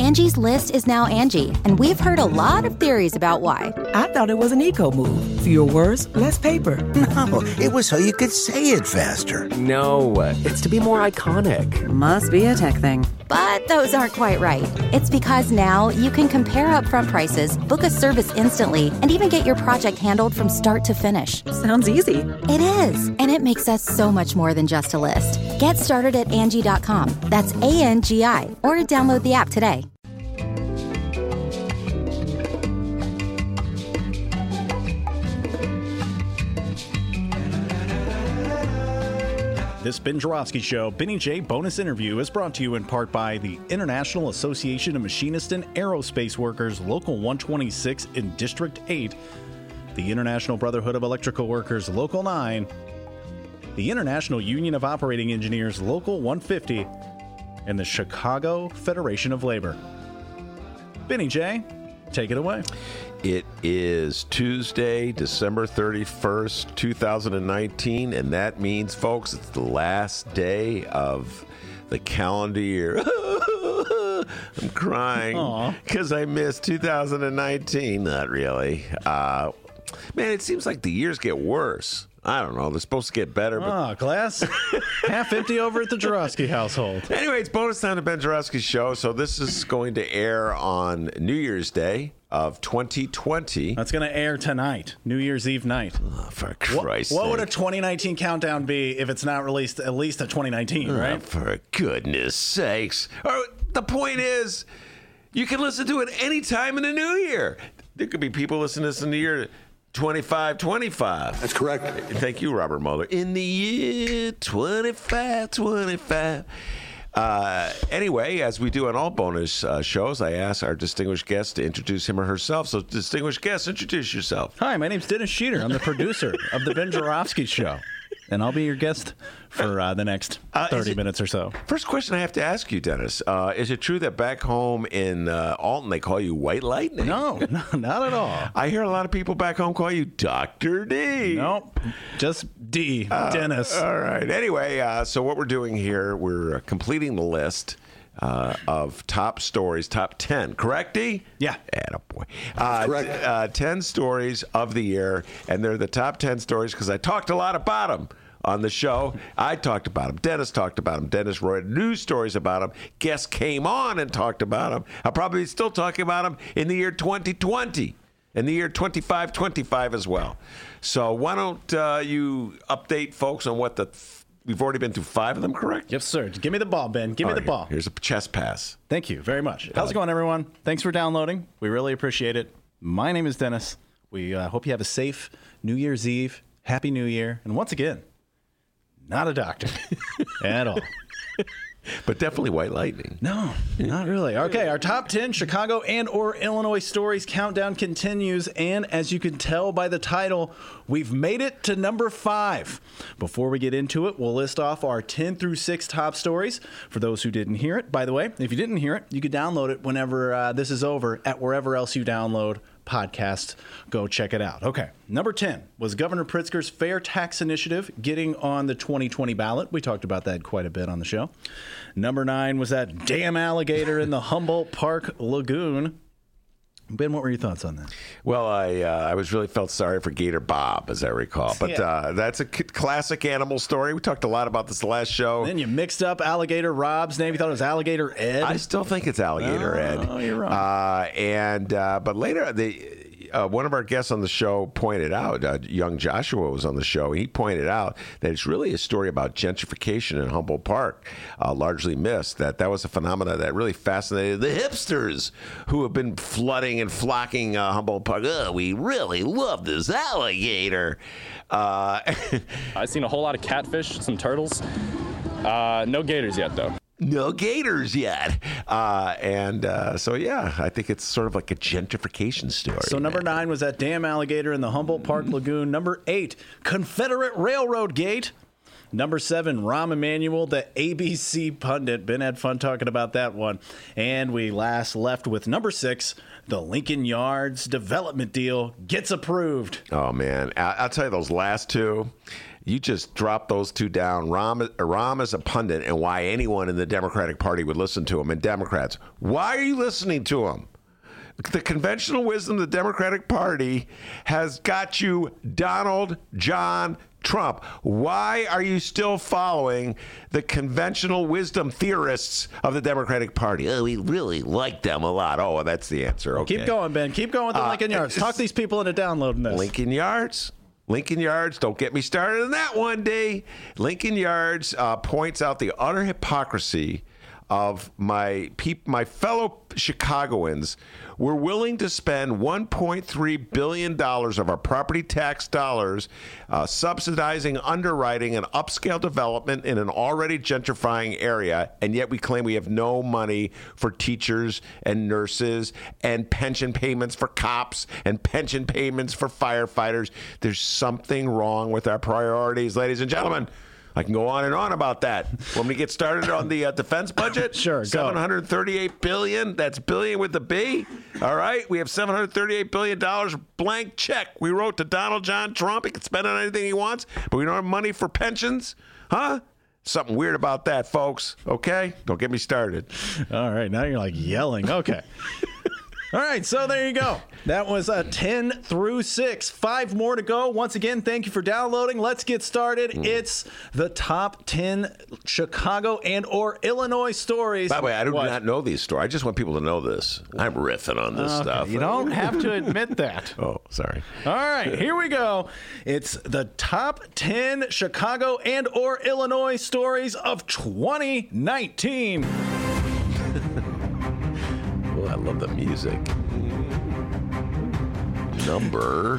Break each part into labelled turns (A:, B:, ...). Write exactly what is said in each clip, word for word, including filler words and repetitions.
A: Angie's List is now Angie, and we've heard a lot of theories about why.
B: I thought it was an eco move. Fewer words, less paper.
C: No, it was so you could say it faster.
D: No, it's to be more iconic.
E: Must be a tech thing.
A: But those aren't quite right. It's because now you can compare upfront prices, book a service instantly, and even get your project handled from start to finish.
E: Sounds easy.
A: It is, and it makes us so much more than just a list. Get started at Angie dot com. That's A N G I, or download the app today.
F: This Ben Joravsky Show, Benny J bonus interview is brought to you in part by the International Association of Machinists and Aerospace Workers, Local one twenty-six in District eight, the International Brotherhood of Electrical Workers, Local nine, the International Union of Operating Engineers, Local one fifty, and the Chicago Federation of Labor. Benny J, take it away.
G: It is Tuesday, December thirty-first, two thousand nineteen, and that means, folks, it's the last day of the calendar year. I'm crying because I missed two thousand nineteen. Not really. Uh, man, it seems like the years get worse. I don't know. They're supposed to get better. But...
F: Oh, glass half empty over at the Joravsky household.
G: Anyway, it's bonus time to Ben Joravsky's show. So this is going to air on New Year's Day of twenty twenty.
F: That's going to air tonight, New Year's Eve night.
G: Oh, for Christ's
F: What, what
G: sake.
F: would a twenty nineteen countdown be if it's not released at least at twenty nineteen,
G: Oh,
F: right?
G: for goodness sakes. Or, the point is, you can listen to it any time in the new year. There could be people listening to this in the year twenty-five twenty-five.
C: That's correct.
G: Thank you, Robert Mueller. In the year twenty-five twenty-five. Uh, anyway, as we do on all bonus uh, shows, I ask our distinguished guest to introduce him or herself. So, distinguished guest, introduce yourself.
F: Hi, my name's Dennis Sheeter. I'm the producer of the Ben Joravsky Show, and I'll be your guest for uh, the next thirty uh, it, minutes or so.
G: First question I have to ask you, Dennis. Uh, is it true that back home in uh, Alton, they call you White Lightning?
F: No, no, not at all.
G: I hear a lot of people back home call you Doctor D.
F: Nope, just D, uh, Dennis.
G: All right. Anyway, uh, so what we're doing here, we're uh, completing the list uh, of top stories, top ten, correct, D?
F: Yeah.
G: Attaboy. Uh,
C: correct.
G: T- uh, ten stories of the year, and they're the top ten stories because I talked a lot about them on the show. I talked about them. Dennis talked about them. Dennis wrote news stories about them. Guests came on and talked about them. I'll probably be still talking about them in the year twenty twenty. In the year twenty-five twenty-five as well. So why don't uh, you update folks on what the... Th- we've already been through five of them, correct?
F: Yes, sir. Give me the ball, Ben. Give
G: All
F: me
G: right,
F: the ball.
G: Here's a chess pass.
F: Thank you very much. How's it going, everyone? Thanks for downloading. We really appreciate it. My name is Dennis. We uh, hope you have a safe New Year's Eve. Happy New Year. And once again, not a doctor at all.
G: But definitely White Lightning.
F: No, not really. Okay, our top ten Chicago and or Illinois stories countdown continues. And as you can tell by the title, we've made it to number five. Before we get into it, we'll list off our ten through six top stories. For those who didn't hear it, by the way, if you didn't hear it, you could download it whenever uh, this is over at wherever else you download podcast. Go check it out. Okay. Number ten was Governor Pritzker's Fair Tax Initiative getting on the twenty twenty ballot. We talked about that quite a bit on the show. Number nine was that damn alligator in the Humboldt Park Lagoon. Ben, what were your thoughts on that?
G: Well, I uh, I was really felt sorry for Gator Bob, as I recall. But
F: Yeah.
G: uh, that's a c- classic animal story. We talked a lot about this last show.
F: Then you mixed up Alligator Rob's name. You thought it was Alligator Ed.
G: I still think it's Alligator
F: No,
G: Ed.
F: Oh, you're wrong.
G: Uh, and uh, but later, the uh, one of our guests on the show pointed out, uh, young Joshua was on the show. He pointed out that it's really a story about gentrification in Humboldt Park, uh, largely missed. That that was a phenomenon that really fascinated the hipsters who have been flooding and flocking uh, Humboldt Park. Oh, we really love this alligator. Uh,
H: I've seen a whole lot of catfish, some turtles. Uh, no gators yet, though.
G: No gators yet. Uh, and uh, so, yeah, I think it's sort of like a gentrification story.
F: So number nine was that damn alligator in the Humboldt Park Lagoon. Number eight, Confederate Railroad Gate. Number seven, Rahm Emanuel, the A B C pundit. Ben had fun talking about that one. And we last left with number six, the Lincoln Yards development deal gets approved.
G: Oh, man. I- I'll tell you, those last two, You just drop those two down. Rahm, Rahm is a pundit, and why anyone in the Democratic Party would listen to him. And Democrats, why are you listening to him? The conventional wisdom of the Democratic Party has got you Donald John Trump. Why are you still following the conventional wisdom theorists of the Democratic Party? Oh, we really like them a lot. Oh, that's the answer. Okay.
F: Keep going, Ben. Keep going with the
G: Uh,
F: Lincoln Yards. Talk these people into downloading this.
G: Lincoln Yards. Lincoln Yards, don't get me started on that one day. Lincoln Yards uh, points out the utter hypocrisy of my peop- my fellow Chicagoans. We're willing to spend one point three billion dollars of our property tax dollars uh, subsidizing underwriting and upscale development in an already gentrifying area, and yet we claim we have no money for teachers and nurses and pension payments for cops and pension payments for firefighters. There's something wrong with our priorities, ladies and gentlemen. I can go on and on about that. When we get started on the uh, defense budget,
F: sure, go.
G: seven hundred thirty-eight billion dollars. That's billion with the B. All right, we have seven hundred thirty-eight billion dollars blank check we wrote to Donald John Trump. He can spend on anything he wants, but we don't have money for pensions, huh? Something weird about that, folks. Okay, don't get me started.
F: All right, now you're like yelling. Okay. All right, so there you go. That was a ten through six. Five more to go. Once again, thank you for downloading. Let's get started. Mm. It's the top ten Chicago and or Illinois stories.
G: By the way, I do
F: what?
G: not know these stories. I just want people to know this. I'm riffing on this
F: okay,
G: stuff.
F: You don't have to admit that.
G: Oh, sorry.
F: All right, here we go. It's the top ten Chicago and or Illinois stories of twenty nineteen.
G: Oh, I love the music. Number.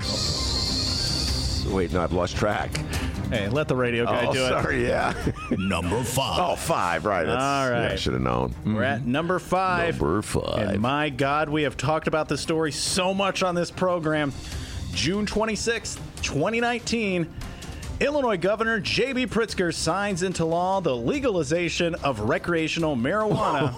G: S- Wait, no, I've lost track.
F: Hey, let the radio guy
G: oh,
F: do it.
G: Sorry, yeah.
C: Number five.
G: Oh, five, right. That's,
F: All right.
G: Yeah, I should have known.
F: We're at number five.
G: Number five.
F: And my God, we have talked about this story so much on this program. June twenty-sixth, twenty nineteen. Illinois Governor J B. Pritzker signs into law the legalization of recreational marijuana,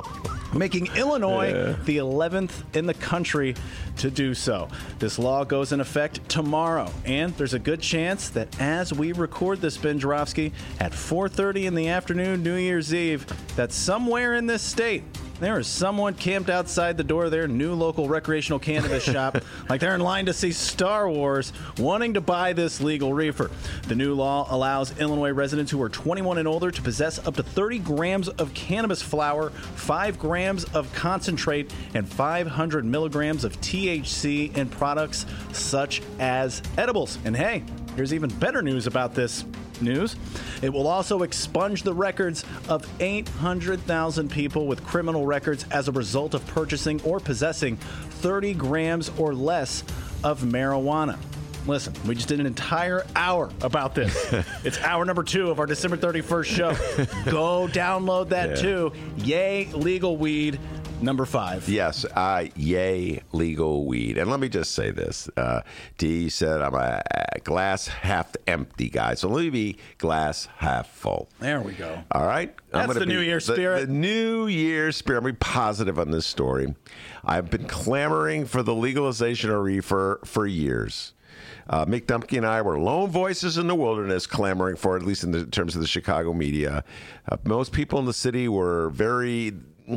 F: making Illinois yeah. the eleventh in the country to do so. This law goes in effect tomorrow, and there's a good chance that as we record this, Ben Joravsky, at four thirty in the afternoon, New Year's Eve, that somewhere in this state, there is someone camped outside the door of their new local recreational cannabis shop, like they're in line to see Star Wars, wanting to buy this legal reefer. The new law allows Illinois residents who are twenty-one and older to possess up to thirty grams of cannabis flower, five grams of concentrate, and five hundred milligrams of T H C in products such as edibles. And hey, here's even better news about this news. It will also expunge the records of eight hundred thousand people with criminal records as a result of purchasing or possessing thirty grams or less of marijuana. Listen, we just did an entire hour about this. It's hour number two of our December thirty-first show. Go download that yeah. too. Yay, legal weed. Number five.
G: Yes, uh, yay, legal weed. And let me just say this. Uh, D said I'm a, a glass half empty guy. So let me be glass half full.
F: There we go.
G: All right?
F: That's
G: I'm
F: the
G: be,
F: New Year spirit.
G: The, the New Year spirit. I'm going to be positive on this story. I've been clamoring for the legalization of reefer for years. Uh, Mick Dumke and I were lone voices in the wilderness clamoring for it, at least in the, terms of the Chicago media. Uh, most people in the city were very...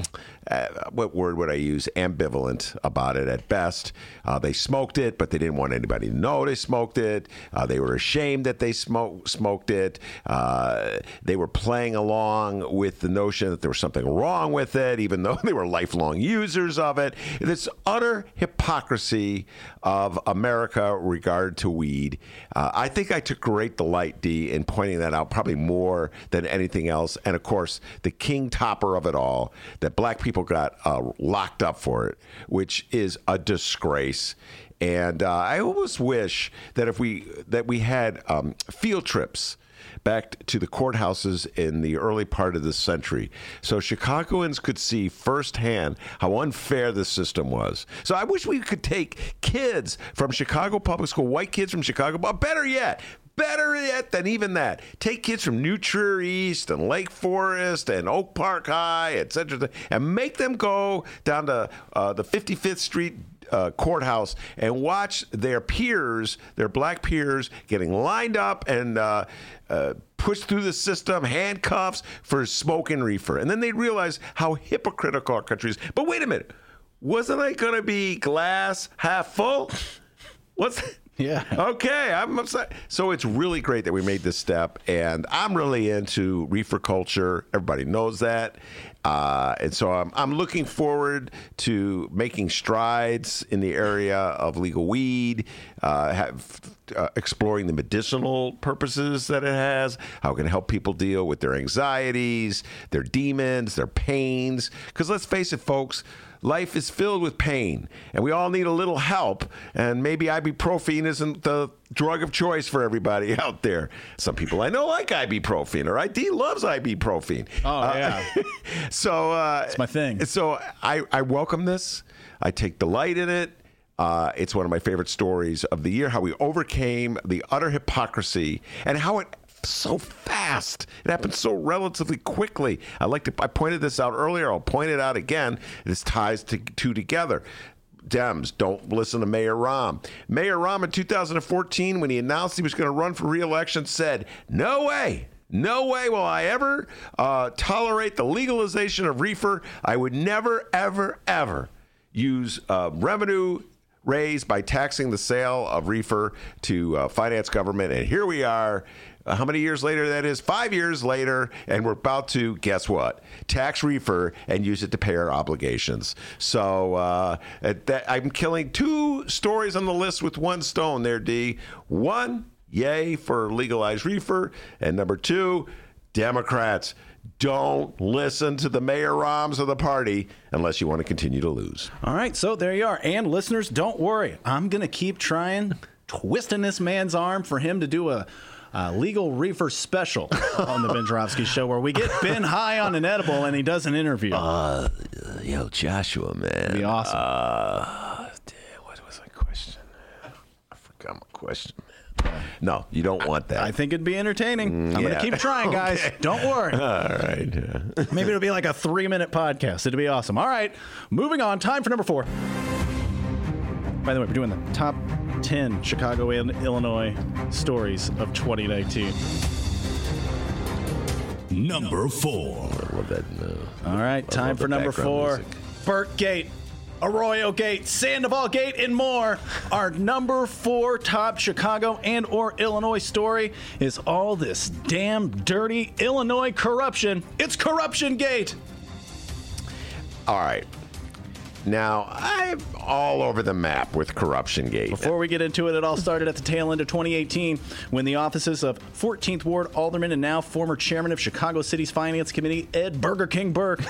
G: Uh, what word would I use? Ambivalent about it at best. Uh, they smoked it, but they didn't want anybody to know they smoked it. Uh, they were ashamed that they smoke, smoked it. Uh, they were playing along with the notion that there was something wrong with it, even though they were lifelong users of it. This utter hypocrisy of America regard to weed. Uh, I think I took great delight, D, in pointing that out, probably more than anything else. And, of course, the king topper of it all, that black people got uh, locked up for it, which is a disgrace. And uh, I almost wish that if we that we had um, field trips back to the courthouses in the early part of this century, so Chicagoans could see firsthand how unfair the system was. So I wish we could take kids from Chicago Public School, white kids from Chicago, but better yet, Better yet than even that, take kids from New Trier East and Lake Forest and Oak Park High, et cetera, and make them go down to uh, the fifty-fifth Street uh, courthouse and watch their peers, their black peers, getting lined up and uh, uh, pushed through the system, handcuffs for smoking reefer. And then they'd realize how hypocritical our country is. But wait a minute. Wasn't I going to be glass half full? What's
F: Yeah.
G: Okay, I'm upset. So it's really great that we made this step, and I'm really into reefer culture. Everybody knows that. Uh, and so I'm, I'm looking forward to making strides in the area of legal weed, uh, have, uh, exploring the medicinal purposes that it has, how it can help people deal with their anxieties, their demons, their pains. Because let's face it, folks, life is filled with pain, and we all need a little help, and maybe ibuprofen isn't the drug of choice for everybody out there. Some people I know like ibuprofen, or I D loves ibuprofen.
F: Oh, yeah.
G: Uh, so uh,
F: it's my thing.
G: So I, I welcome this. I take delight in it. Uh, it's one of my favorite stories of the year, how we overcame the utter hypocrisy and how it so fast. It happened so relatively quickly. I like to. I pointed this out earlier. I'll point it out again. This ties to two together. Dems, don't listen to Mayor Rahm. Mayor Rahm in two thousand fourteen, when he announced he was going to run for re-election, said, "No way. No way will I ever uh, tolerate the legalization of reefer. I would never, ever, ever use uh, revenue raised by taxing the sale of reefer to uh, finance government." And here we are. Uh, how many years later that is? Five years later, and we're about to, guess what? Tax reefer and use it to pay our obligations. So uh, at that, I'm killing two stories on the list with one stone there, D. One, yay for legalized reefer. And number two, Democrats, don't listen to the Mayor Rahms of the party unless you want to continue to lose.
F: All right, so there you are. And listeners, don't worry. I'm going to keep trying, twisting this man's arm for him to do a Uh, legal reefer special on the Ben Joravsky Show, where we get Ben high on an edible and he does an interview.
G: Uh, yo, Joshua, man.
F: It'd be awesome.
G: Uh, damn, what was my question? I forgot my question, man. No, you don't want that.
F: I think it'd be entertaining.
G: Mm,
F: I'm
G: yeah.
F: going to keep trying, guys.
G: Okay.
F: Don't worry.
G: All right. Yeah.
F: Maybe it'll be like a three-minute podcast. It'll be awesome. All right, moving on. Time for number four. By the way, we're doing the top ten Chicago and Illinois stories of twenty nineteen.
E: Number four.
G: I love that. Uh,
F: All right,
G: I
F: time
G: love
F: for
G: the
F: number
G: background
F: four.
G: music.
F: Burke Gate, Arroyo Gate, Sandoval Gate, and more. Our number four top Chicago and or Illinois story is all this damn dirty Illinois corruption. It's Corruption Gate.
G: All right. Now, I'm all over the map with Corruption Gate.
F: Before we get into it, it all started at the tail end of twenty eighteen when the offices of fourteenth Ward Alderman and now former chairman of Chicago City's Finance Committee, Ed Burger King Burke.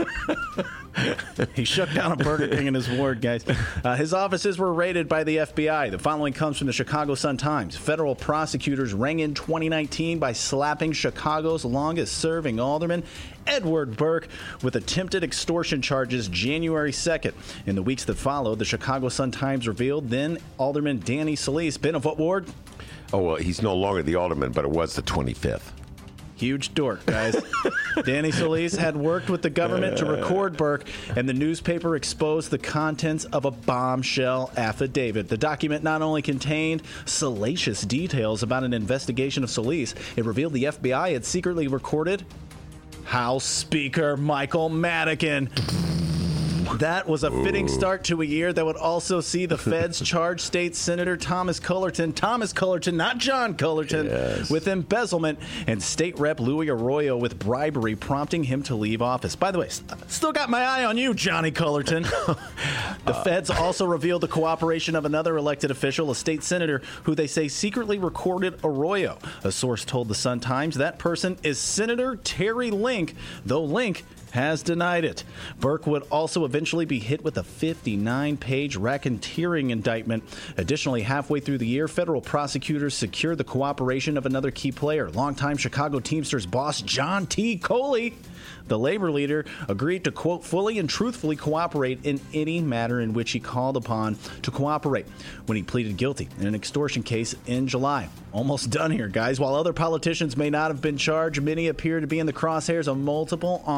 F: He shook down a Burger King in his ward, guys. Uh, his offices were raided by the F B I. The following comes from the Chicago Sun-Times. Federal prosecutors rang in twenty nineteen by slapping Chicago's longest-serving alderman, Edward Burke, with attempted extortion charges January second. In the weeks that followed, the Chicago Sun-Times revealed then Alderman Danny Solis, been of what ward?
G: Oh, well, he's no longer the alderman, but it was the twenty-fifth.
F: Huge dork, guys. Danny Solis had worked with the government to record Burke, and the newspaper exposed the contents of a bombshell affidavit. The document not only contained salacious details about an investigation of Solis, it revealed the F B I had secretly recorded House Speaker Michael Madigan. That was a fitting start to a year that would also see the feds charge State Senator Thomas Cullerton, Thomas Cullerton, not John Cullerton,
G: yes.
F: with embezzlement, and State Rep Louis Arroyo with bribery, prompting him to leave office. By the way, still got my eye on you, Johnny Cullerton. The feds also revealed the cooperation of another elected official, a state senator, who they say secretly recorded Arroyo. A source told the Sun-Times that person is Senator Terry Link, though Link has denied it. Burke would also eventually be hit with a fifty-nine page racketeering indictment. Additionally, halfway through the year, federal prosecutors secured the cooperation of another key player, longtime Chicago Teamsters boss John T. Coley. The labor leader agreed to, quote, fully and truthfully cooperate in any matter in which he called upon to cooperate when he pleaded guilty in an extortion case in July. Almost done here, guys. While other politicians may not have been charged, many appear to be in the crosshairs of multiple ongoing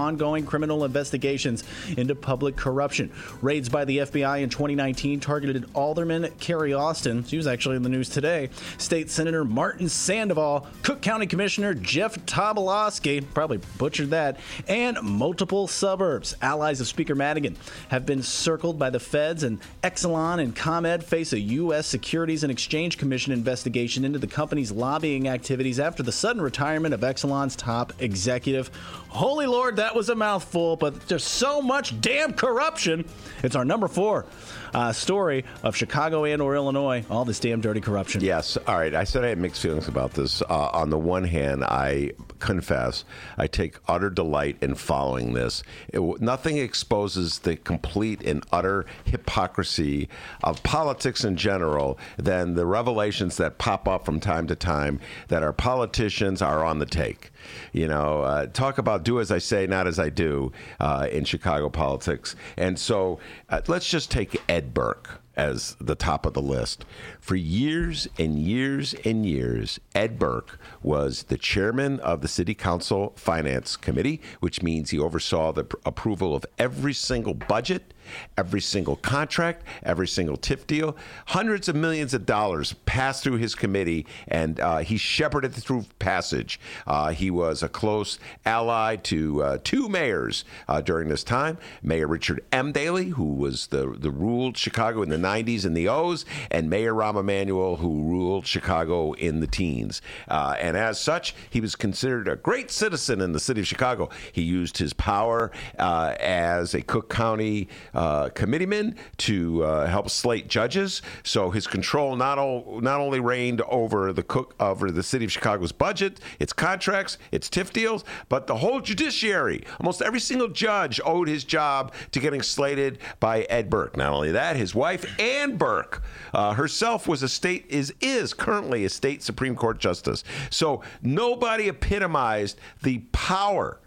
F: ongoing criminal investigations into public corruption. Raids by the F B I in twenty nineteen targeted Alderman Carrie Austin. She was actually in the news today. State Senator Martin Sandoval, Cook County Commissioner Jeff Tobolowsky, probably butchered that, and multiple suburbs. Allies of Speaker Madigan have been circled by the feds, and Exelon and ComEd face a U S Securities and Exchange Commission investigation into the company's lobbying activities after the sudden retirement of Exelon's top executive. Holy Lord, that was a mouthful, but there's so much damn corruption. It's our number four uh, story of Chicago and or Illinois, all this damn dirty corruption.
G: Yes. All right. I said I had mixed feelings about this. Uh, on the one hand, I confess I take utter delight in following this. It, nothing exposes the complete and utter hypocrisy of politics in general than the revelations that pop up from time to time that our politicians are on the take. You know, uh, talk about do as I say, not as I do uh, in Chicago politics. And so uh, let's just take Ed Burke as the top of the list. For years and years and years, Ed Burke was the chairman of the City Council Finance Committee, which means he oversaw the pr- approval of every single budget, every single contract, every single T I F deal. Hundreds of millions of dollars passed through his committee, and uh, he shepherded through passage. Uh, he was a close ally to uh, two mayors uh, during this time, Mayor Richard M. Daley, who was the, the ruled Chicago in the nineties and the O's, and Mayor Rahm Emanuel, who ruled Chicago in the teens. Uh, and as such, he was considered a great citizen in the city of Chicago. He used his power uh, as a Cook County uh, committeeman to uh, help slate judges. So his control not, o- not only reigned over the Cook over the city of Chicago's budget, its contracts, its T I F deals, but the whole judiciary. Almost every single judge owed his job to getting slated by Ed Burke. Not only that, his wife Ann Burke uh, herself was a state is is currently a state Supreme Court justice. So nobody epitomized the power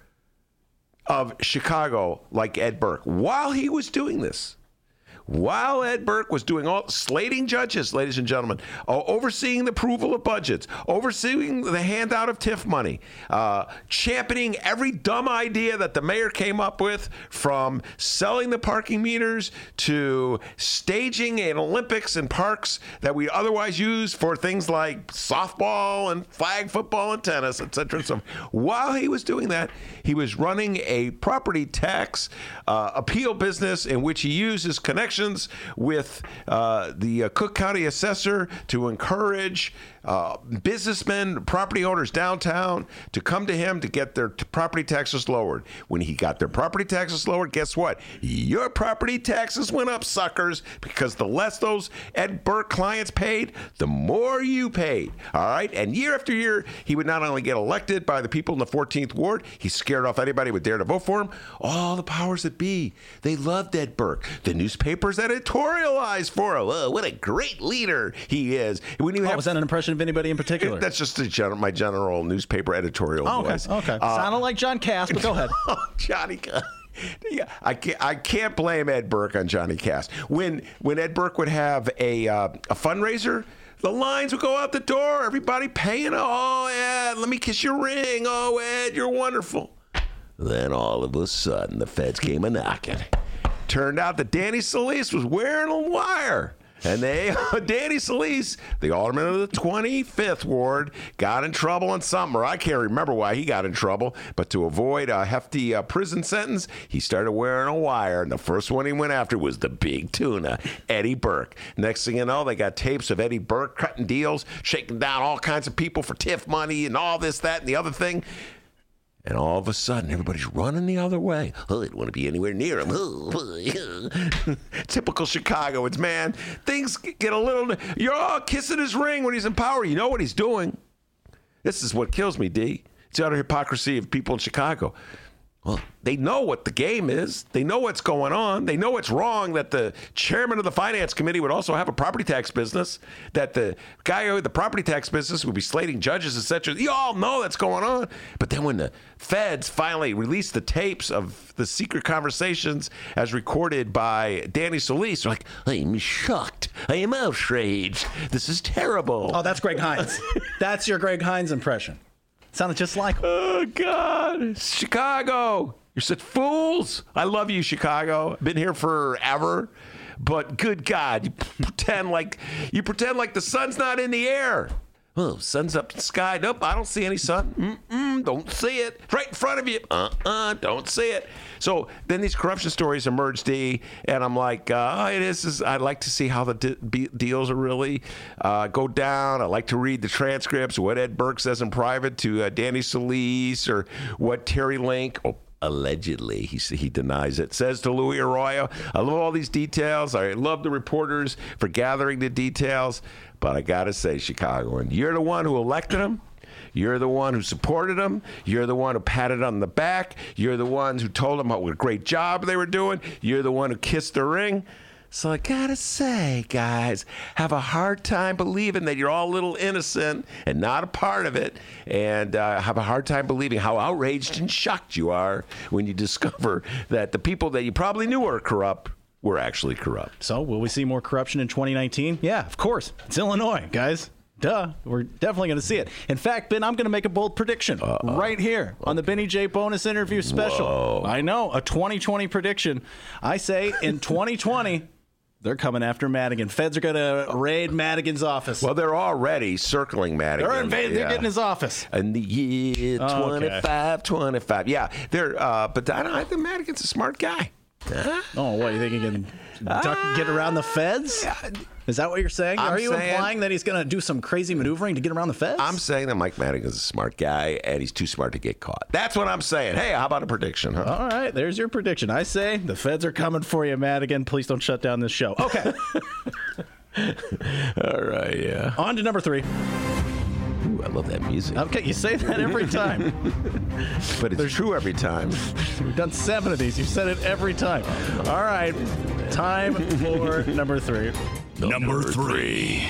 G: of Chicago like Ed Burke. While he was doing this, while Ed Burke was doing all slating judges, ladies and gentlemen, uh, overseeing the approval of budgets, overseeing the handout of T I F money, uh, championing every dumb idea that the mayor came up with, from selling the parking meters to staging an Olympics in parks that we otherwise use for things like softball and flag football and tennis, et cetera, et cetera. While he was doing that, he was running a property tax uh, appeal business in which he used his connection with uh, the uh, Cook County assessor to encourage uh, businessmen, property owners downtown to come to him to get their t- property taxes lowered. When he got their property taxes lowered, guess what? Your property taxes went up, suckers, because the less those Ed Burke clients paid, the more you paid. All right? And year after year, he would not only get elected by the people in the fourteenth Ward, he scared off anybody who would dare to vote for him. All the powers that be, they loved Ed Burke. The newspaper editorialized for him. Oh, what a great leader he is. When you
F: oh,
G: have,
F: was that an impression of anybody in particular?
G: That's just a gen- my general newspaper editorial
F: oh, okay.
G: voice.
F: Okay.
G: Uh,
F: Sounded like John Cass, but go ahead.
G: Johnny Yeah, I can't. I can't blame Ed Burke on Johnny Cass. When when Ed Burke would have a uh, a fundraiser, the lines would go out the door. Everybody paying. Oh, Ed, let me kiss your ring. Oh, Ed, you're wonderful. Then all of a sudden, the feds came a knocking. Turned out that Danny Solis was wearing a wire. And they, Danny Solis, the alderman of the twenty-fifth Ward, got in trouble on something, or I can't remember why he got in trouble, but to avoid a hefty uh, prison sentence, he started wearing a wire, and the first one he went after was the big tuna, Eddie Burke. Next thing you know, they got tapes of Eddie Burke cutting deals, shaking down all kinds of people for T I F money and all this, that, and the other thing. And all of a sudden, everybody's running the other way. Oh, they don't want to be anywhere near him. Typical Chicago. It's, man, things get a little... You're all kissing his ring when he's in power. You know what he's doing. This is what kills me, D. It's the utter hypocrisy of people in Chicago. Well, they know what the game is. They know what's going on. They know it's wrong that the chairman of the finance committee would also have a property tax business, that the guy who had the property tax business would be slating judges, et cetera. You all know that's going on. But then when the feds finally released the tapes of the secret conversations as recorded by Danny Solis, they're like, I am shocked. I am outraged. This is terrible.
F: Oh, that's Greg Hines. That's your Greg Hines impression. Sounded just like him.
G: Oh, God. Chicago. You're such fools. I love you, Chicago. I've been here forever. But good God, you pretend like you pretend like the sun's not in the air. Oh, sun's up in the sky. Nope, I don't see any sun. Mm-mm, don't see it. It's right in front of you. Uh-uh, don't see it. So then these corruption stories emerge, D, and I'm like, uh, oh, it is, is. I'd like to see how the de- be- deals are really uh, go down. I like to read the transcripts, what Ed Burke says in private to uh, Danny Solis, or what Terry Link, oh, allegedly, he he denies it, says to Louis Arroyo. I love all these details. I love the reporters for gathering the details. But I got to say, Chicagoan, you're the one who elected him. You're the one who supported him. You're the one who patted on the back. You're the ones who told him what a great job they were doing. You're the one who kissed the ring. So I got to say, guys, have a hard time believing that you're all a little innocent and not a part of it. And uh, have a hard time believing how outraged and shocked you are when you discover that the people that you probably knew were corrupt were actually corrupt.
F: So will we see more corruption in twenty nineteen? Yeah, of course. It's Illinois, guys. Duh. We're definitely going to see it. In fact, Ben, I'm going to make a bold prediction Uh-oh. right here on the Benny J bonus interview special.
G: Whoa.
F: I know, a twenty twenty prediction. I say in twenty twenty, they're coming after Madigan. Feds are going to raid Madigan's office.
G: Well, they're already circling Madigan.
F: They're invading.
G: Yeah.
F: They're getting his office.
G: In the year
F: Oh,
G: twenty-five twenty-five. Yeah, they're. Uh, but I don't. I think Madigan's a smart guy. Huh?
F: Oh, what, you think he can duck, get around the feds? Is that what you're saying?
G: I'm
F: Are you
G: saying,
F: implying that he's going to do some crazy maneuvering to get around the feds?
G: I'm saying that Mike Madigan's a smart guy, and he's too smart to get caught. That's what I'm saying. Hey, how about a prediction, huh?
F: All right, there's your prediction. I say the feds are coming for you, Madigan. Please don't shut down this show. Okay.
G: All right, yeah.
F: On to number three.
G: Ooh, I love that music.
F: Okay, you say that every time.
G: But it's true every time.
F: We've done seven of these. You've said it every time. All right, time for number three.
E: Number three.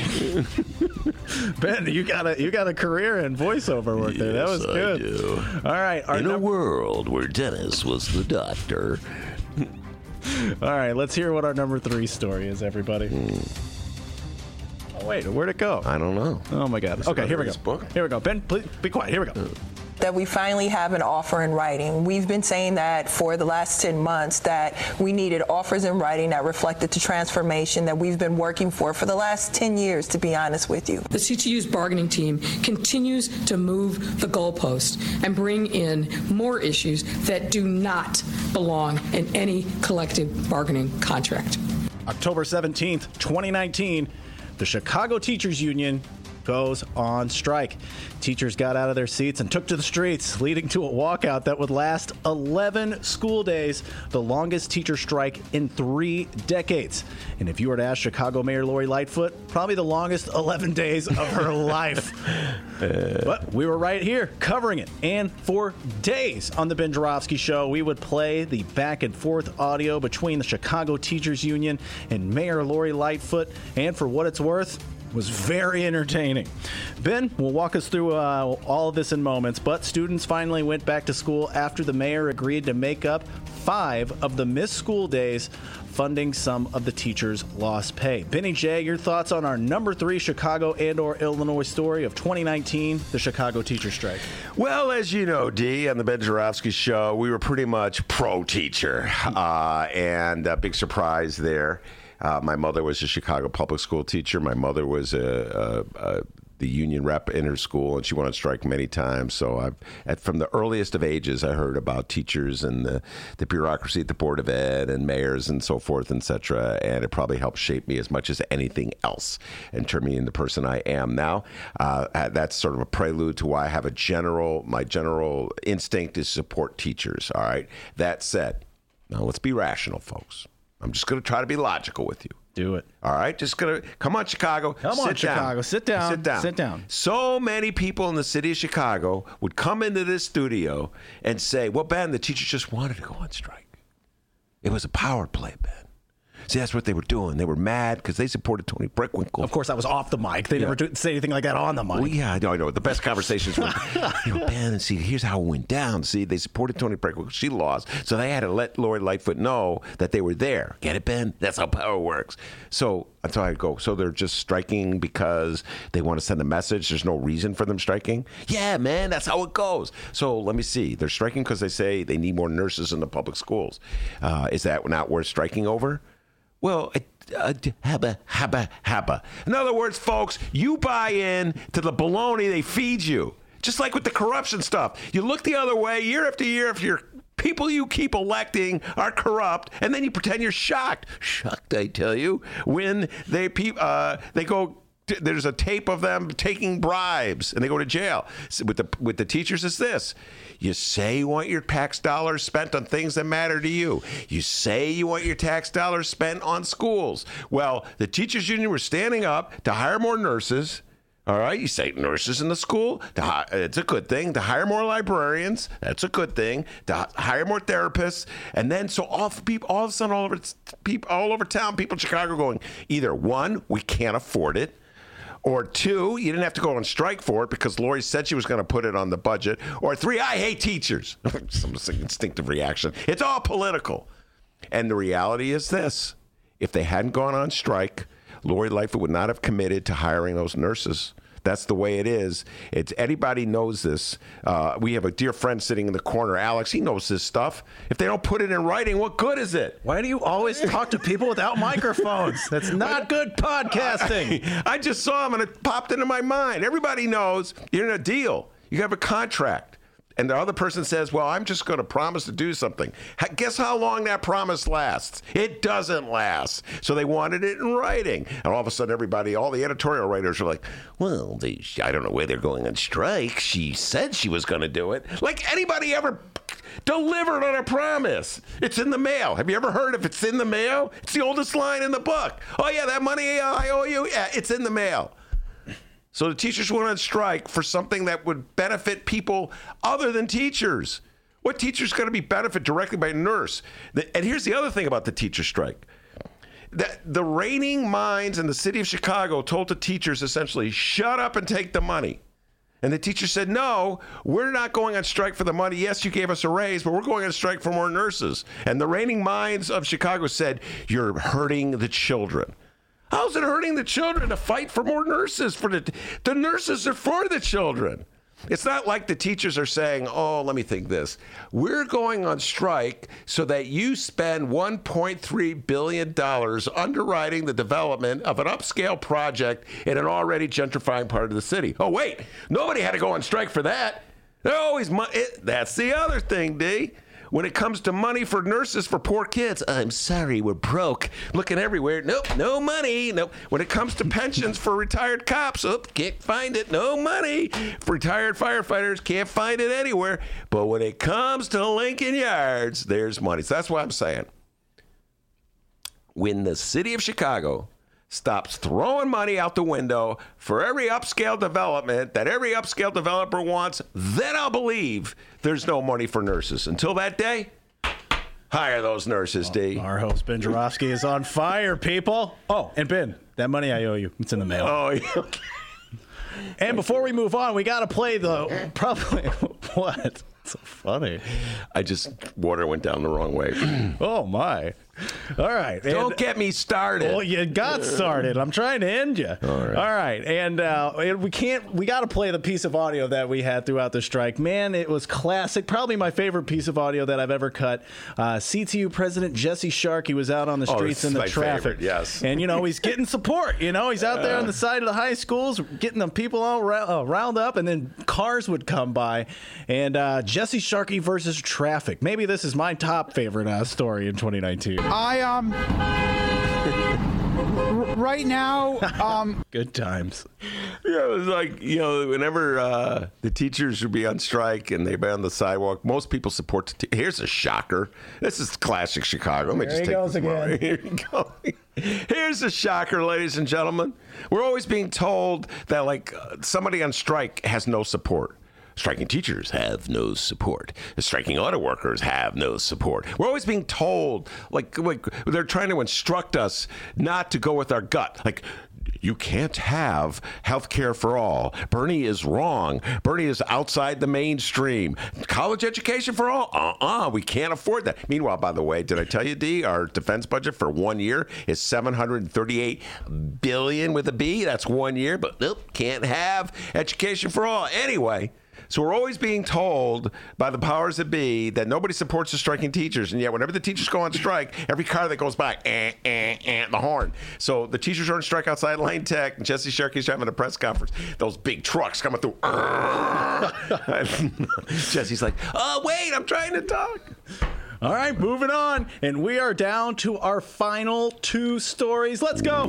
F: Ben, you got a you got a career in voiceover work there. That was
G: Yes, I
F: good.
G: do.
F: All right, our
G: In a
F: num-
G: world where Dennis was the doctor.
F: all right, let's hear what our number three story is, everybody. Oh wait, where'd it go?
G: I don't know.
F: Oh my God. Okay, here we go.
G: This book?
F: Here we go. Ben, please be quiet. Here we go.
I: That we finally have an offer in writing. We've been saying that for the last ten months, that we needed offers in writing that reflected the transformation that we've been working for for the last ten years, to be honest with you.
J: The C T U's bargaining team continues to move the goalpost and bring in more issues that do not belong in any collective bargaining contract.
F: October seventeenth, twenty nineteen, the Chicago Teachers Union goes on strike. Teachers got out of their seats and took to the streets, leading to a walkout that would last eleven school days, the longest teacher strike in three decades. And if you were to ask Chicago Mayor Lori Lightfoot, probably the longest eleven days of her life. Uh, but we were right here covering it. And for days on the Ben Joravsky Show, we would play the back and forth audio between the Chicago Teachers Union and Mayor Lori Lightfoot. And for what it's worth, was very entertaining. Ben will walk us through uh, all of this in moments, but students finally went back to school after the mayor agreed to make up five of the missed school days, funding some of the teachers' lost pay. Benny J, your thoughts on our number three Chicago and or Illinois story of twenty nineteen, the Chicago teacher strike?
G: Well, as you know, D, on the Ben Joravsky Show, we were pretty much pro-teacher, uh, and a big surprise there. Uh, my mother was a Chicago public school teacher. My mother was a, a, a the union rep in her school, and she went on strike many times. So I've, at, from the earliest of ages, I heard about teachers and the, the bureaucracy at the Board of Ed and mayors and so forth, et cetera. And it probably helped shape me as much as anything else and turn me into the person I am now. Uh, that's sort of a prelude to why I have a general, my general instinct is support teachers. All right. That said, now let's be rational, folks. I'm just going to try to be logical with you.
F: Do it.
G: All right, just gonna come on, Chicago.
F: Come
G: sit
F: on,
G: down.
F: Chicago. Sit down.
G: Sit down.
F: Sit down.
G: So many people in the city of Chicago would come into this studio and say, "Well, Ben, the teachers just wanted to go on strike. It was a power play, Ben. See, that's what they were doing. They were mad because they supported Tony Preckwinkle.
F: Of course, that was off the mic. They
G: Yeah.
F: never do, say anything like that on the mic.
G: Well, yeah, I know, I know. The best conversations were, you know, Ben, and see, here's how it went down. See, they supported Tony Preckwinkle. She lost. So they had to let Lori Lightfoot know that they were there. Get it, Ben? That's how power works. So that's how I go. So they're just striking because they want to send a message. There's no reason for them striking. Yeah, man, that's how it goes. So let me see. They're striking because they say they need more nurses in the public schools. Uh, is that not worth striking over? Well, it, uh, habba, habba, habba. In other words, folks, you buy in to the baloney they feed you. Just like with the corruption stuff. You look the other way year after year if your people you keep electing are corrupt, and then you pretend you're shocked. Shocked, I tell you, when they pe- uh, they go. There's a tape of them taking bribes, and they go to jail. So with the with the teachers, it's this: you say you want your tax dollars spent on things that matter to you. You say you want your tax dollars spent on schools. Well, the teachers union were standing up to hire more nurses. All right, you say nurses in the school, to hi- it's a good thing. To hire more librarians, that's a good thing. To h- hire more therapists, and then so all of people, all of a sudden, all over people, all over town, people in Chicago going, either one, we can't afford it, or two, you didn't have to go on strike for it because Lori said she was going to put it on the budget, or three, I hate teachers. Some instinctive reaction. It's all political, and the reality is this: if they hadn't gone on strike, Lori Lightfoot would not have committed to hiring those nurses. That's the way it is. It's anybody knows this. Uh, we have a dear friend sitting in the corner, Alex. He knows this stuff. If they don't put it in writing, what good is it?
F: Why do you always talk to people without microphones? That's not good podcasting.
G: I, I just saw him and it popped into my mind. Everybody knows you're in a deal. You have a contract. And the other person says, well, I'm just going to promise to do something. Guess how long that promise lasts? It doesn't last. So they wanted it in writing. And all of a sudden, everybody, all the editorial writers are like, well, they, I don't know where they're going on strike. She said she was going to do it. Like anybody ever delivered on a promise. It's in the mail. Have you ever heard if it's in the mail? It's the oldest line in the book. Oh, yeah, that money I owe you, yeah, it's in the mail. So the teachers went on strike for something that would benefit people other than teachers. What teacher's going to be benefited directly by a nurse? And here's the other thing about the teacher strike. That the reigning minds in the city of Chicago told the teachers essentially, shut up and take the money. And the teacher said, no, we're not going on strike for the money. Yes, you gave us a raise, but we're going on strike for more nurses. And the reigning minds of Chicago said, you're hurting the children. How's it hurting the children to fight for more nurses? For the, the nurses are for the children. It's not like the teachers are saying, oh, let me think this. We're going on strike so that you spend one point three billion dollars underwriting the development of an upscale project in an already gentrifying part of the city. Oh, wait, nobody had to go on strike for that. They're always mo- it, that's the other thing, D. When it comes to money for nurses for poor kids, I'm sorry, we're broke. Looking everywhere, nope, no money. Nope. When it comes to pensions for retired cops, oh, can't find it, no money. For retired firefighters, can't find it anywhere. But when it comes to Lincoln Yards, there's money. So that's what I'm saying. When the city of Chicago stops throwing money out the window for every upscale development that every upscale developer wants, then I'll believe there's no money for nurses. Until that day, hire those nurses, D.
F: Oh, our host, Ben Joravsky, is on fire, people. Oh, and Ben, that money I owe you, it's in the mail.
G: Oh, yeah.
F: And before we move on, we got to play the probably what? It's so funny.
G: I just, water went down the wrong way.
F: Oh, my. All right.
G: Don't
F: and,
G: get me started.
F: Well, you got started. I'm trying to end you.
G: All right.
F: All right. And, uh, and we can't, we got to play the piece of audio that we had throughout the strike. Man, it was classic. Probably my favorite piece of audio that I've ever cut. Uh, C T U President Jesse Sharkey was out on the streets
G: oh,
F: in the
G: my
F: traffic.
G: Favorite, yes.
F: And, you know, he's getting support. You know, he's out there on the side of the high schools, getting the people all ra- uh, round up, and then cars would come by. And uh, Jesse Sharkey versus traffic. Maybe this is my top favorite uh, story in twenty nineteen.
K: I, um... right now, um...
F: Good times.
G: Yeah, it was like, you know, whenever uh, the teachers would be on strike and they'd be on the sidewalk, most people support the te- Here's a shocker. This is classic Chicago. Let me
F: There
G: just
F: he
G: take
F: goes
G: this more.
F: again.
G: Here you go. Here's a shocker, ladies and gentlemen. We're always being told that, like, uh, somebody on strike has no support. striking teachers have no support. The striking auto workers have no support. We're always being told, like, like they're trying to instruct us not to go with our gut. Like, you can't have health care for all. Bernie is wrong. Bernie is outside the mainstream. College education for all? Uh-uh. We can't afford that. Meanwhile, by the way, did I tell you, D, our defense budget for one year is seven hundred thirty-eight billion dollars with a B. That's one year, but nope, can't have education for all. Anyway, so we're always being told by the powers that be that nobody supports the striking teachers, and yet whenever the teachers go on strike, every car that goes by, eh, eh, eh, the horn. So the teachers are on strike outside Lane Tech, and Jesse Sharkey's having a press conference. Those big trucks coming through. Jesse's like, oh, wait, I'm trying to talk.
F: All right, moving on. And we are down to our final two stories. Let's go.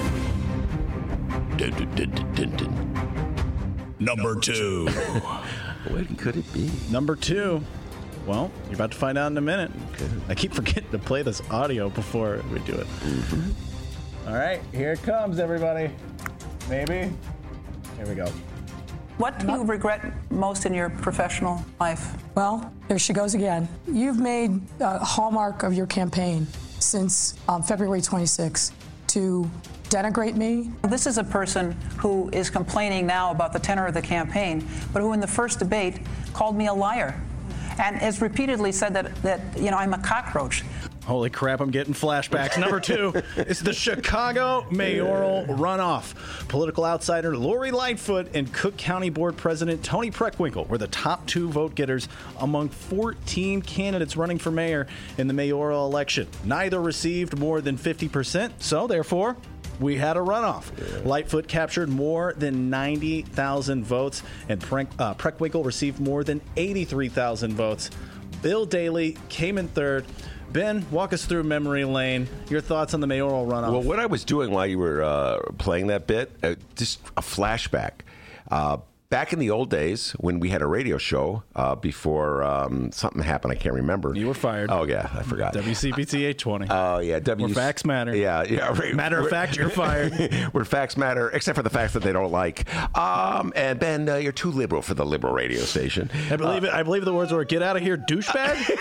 G: Dun, dun, dun, dun, dun, dun.
E: Number two.
G: What could it be?
F: Number two. Well, you're about to find out in a minute. Okay. I keep forgetting to play this audio before we do it. Mm-hmm. All right, here it comes, everybody. Maybe. Here we go.
L: What do you regret most in your professional life?
J: Well, there she goes again. You've made a hallmark of your campaign since um, February twenty-sixth to denigrate me.
L: This is a person who is complaining now about the tenor of the campaign, but who in the first debate called me a liar and has repeatedly said that, that you know, I'm a cockroach.
F: Holy crap, I'm getting flashbacks. Number two is the Chicago mayoral runoff. Political outsider Lori Lightfoot and Cook County Board President Tony Preckwinkle were the top two vote getters among fourteen candidates running for mayor in the mayoral election. Neither received more than fifty percent, so therefore, we had a runoff. Yeah. Lightfoot captured more than ninety thousand votes, and Pre- uh, Preckwinkle received more than eighty-three thousand votes. Bill Daley came in third. Ben, walk us through memory lane. Your thoughts on the mayoral runoff.
G: Well, what I was doing while you were uh, playing that bit, uh, just a flashback. Uh, back in the old days when we had a radio show uh, before um, something happened, I can't remember.
F: You were fired.
G: Oh, yeah, I forgot.
F: W C P T eight twenty.
G: Oh, yeah. W-
F: Where facts matter.
G: Yeah. yeah. Right.
F: Matter of fact, you're fired.
G: Where facts matter, except for the facts that they don't like. Um, and, Ben, uh, you're too liberal for the liberal radio station.
F: I believe uh, it. I believe the words were, get out of here, douchebag.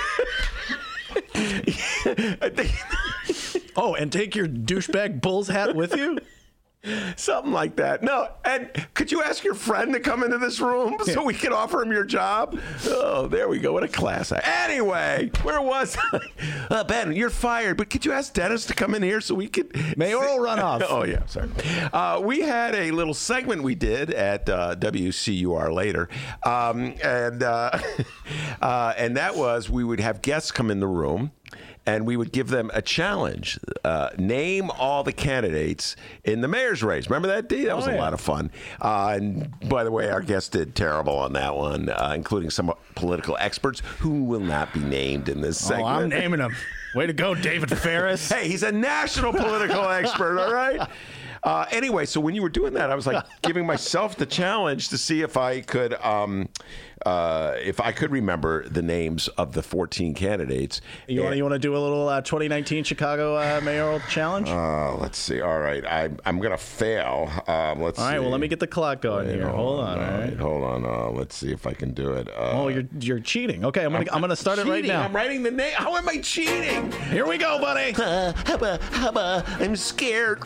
G: I think
F: oh, and take your douchebag Bulls hat with you?
G: Something like that. No, and could you ask your friend to come into this room so we can offer him your job? Oh, there we go. What a class act. Anyway, where was I? Uh, Ben, you're fired, but could you ask Dennis to come in here so we could...
F: Mayoral runoff.
G: Oh, yeah, sorry. Uh, we had a little segment we did at uh, W C U R later, um, and, uh, uh, and that was we would have guests come in the room, and we would give them a challenge. Uh, name all the candidates in the mayor's race. Remember that, D? That was oh, yeah. a lot of fun. Uh, and by the way, our guests did terrible on that one, uh, including some political experts who will not be named in this segment.
F: Oh, I'm naming them. Way to go, David Ferris.
G: Hey, he's a national political expert, all right? Uh, anyway, so when you were doing that, I was like giving myself the challenge to see if I could, um, uh, if I could remember the names of the fourteen candidates.
F: You want you want to do a little uh, twenty nineteen Chicago uh, mayoral challenge?
G: Uh, let's see. All right, I, I'm gonna fail. Um, let's.
F: All right.
G: See.
F: Well, let me get the clock going Wait, here. Hold on.
G: on
F: all right.
G: Hold on. Uh, let's see if I can do it. Uh,
F: oh, you're you're cheating. Okay, I'm gonna I'm, I'm gonna start
G: cheating.
F: it right now.
G: I'm writing the name. How am I cheating?
F: Here we go, buddy.
G: Uh, hubba, hubba, I'm scared.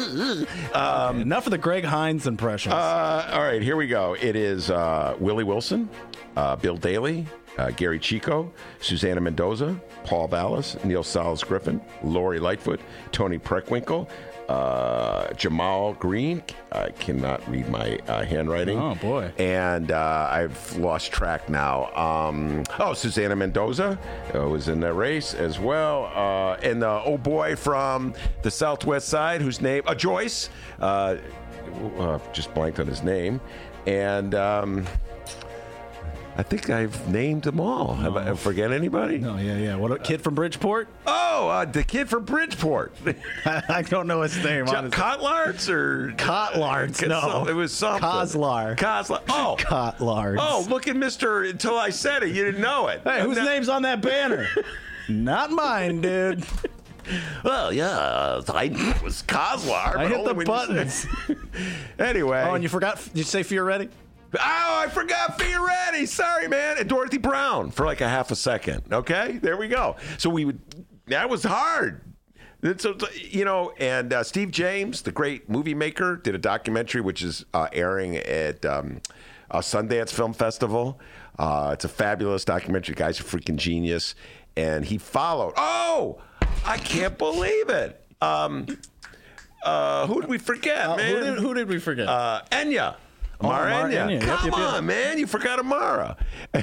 F: Um, Enough of the Greg Hines impressions.
G: Uh, all right, here we go. It is uh, Willie Wilson, uh, Bill Daley, uh, Gary Chico, Susanna Mendoza, Paul Vallis, Neil Salas Griffin, Lori Lightfoot, Tony Preckwinkle, uh, Jamal Green. I cannot read my uh, handwriting.
F: Oh, boy.
G: And uh, I've lost track now. Um, oh, Susanna Mendoza uh, was in the race as well. Uh, and the oh boy from the Southwest side, whose name, uh, Joyce, uh, uh, just blanked on his name. And... Um, I think I've named them all. Have I forget anybody?
F: No, yeah, yeah. What a kid from Bridgeport?
G: Oh, uh, the kid from Bridgeport.
F: I don't know his name.
G: John Kotlarts or
F: Kotlarts? No,
G: it was something.
F: Kozlar.
G: Kozlar. Oh,
F: Kotlarts.
G: Oh, look at Mister Until I said it, you didn't know it.
F: Hey, whose now- name's on that banner? Not mine, dude.
G: Well, yeah, I was Kozlar.
F: I hit the buttons.
G: Anyway.
F: Oh, and you forgot. Did you say Fioretti?
G: Oh, I forgot Fioretti. Sorry, man. And Dorothy Brown for like a half a second. Okay, there we go. So we would. That was hard. So, you know, and uh, Steve James, the great movie maker, did a documentary which is uh, airing at um, a Sundance Film Festival. Uh, it's a fabulous documentary. The guy's a freaking genius. And he followed. Oh, I can't believe it. Um, uh, who did we forget,
F: uh,
G: man?
F: Who did, who did we forget?
G: Uh, Enya.
F: Oh,
G: Amara
F: Amara
G: Enya.
F: Enya.
G: Come
F: Yep, yep,
G: on,
F: yep.
G: man. You forgot Amara.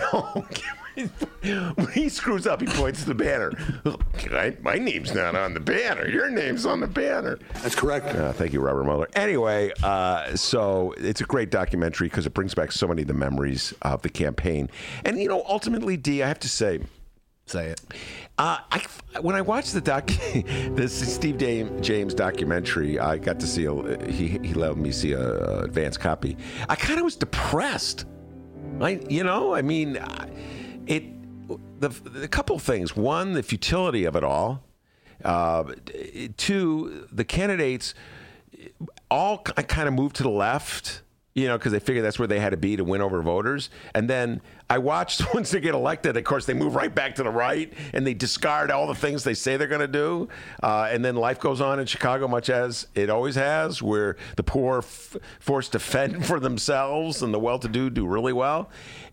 G: When he screws up, he points to the banner. I, my name's not on the banner. Your name's on the banner.
M: That's correct.
G: Uh, thank you, Robert Mueller. Anyway, uh, so it's a great documentary because it brings back so many of the memories of the campaign. And, you know, ultimately, D, I have to say,
F: Say it.
G: Uh, I, when I watched the doc, this Steve James documentary, I got to see. A, he he let me see a, a advanced copy. I kind of was depressed. I you know I mean, it the a couple of things. One, the futility of it all. Uh, two, the candidates all kind of moved to the left. You know, because they figured that's where they had to be to win over voters. And then I watched once they get elected, of course, they move right back to the right and they discard all the things they say they're going to do. Uh, and then life goes on in Chicago, much as it always has, where the poor f- forced to fend for themselves and the well-to-do do really well.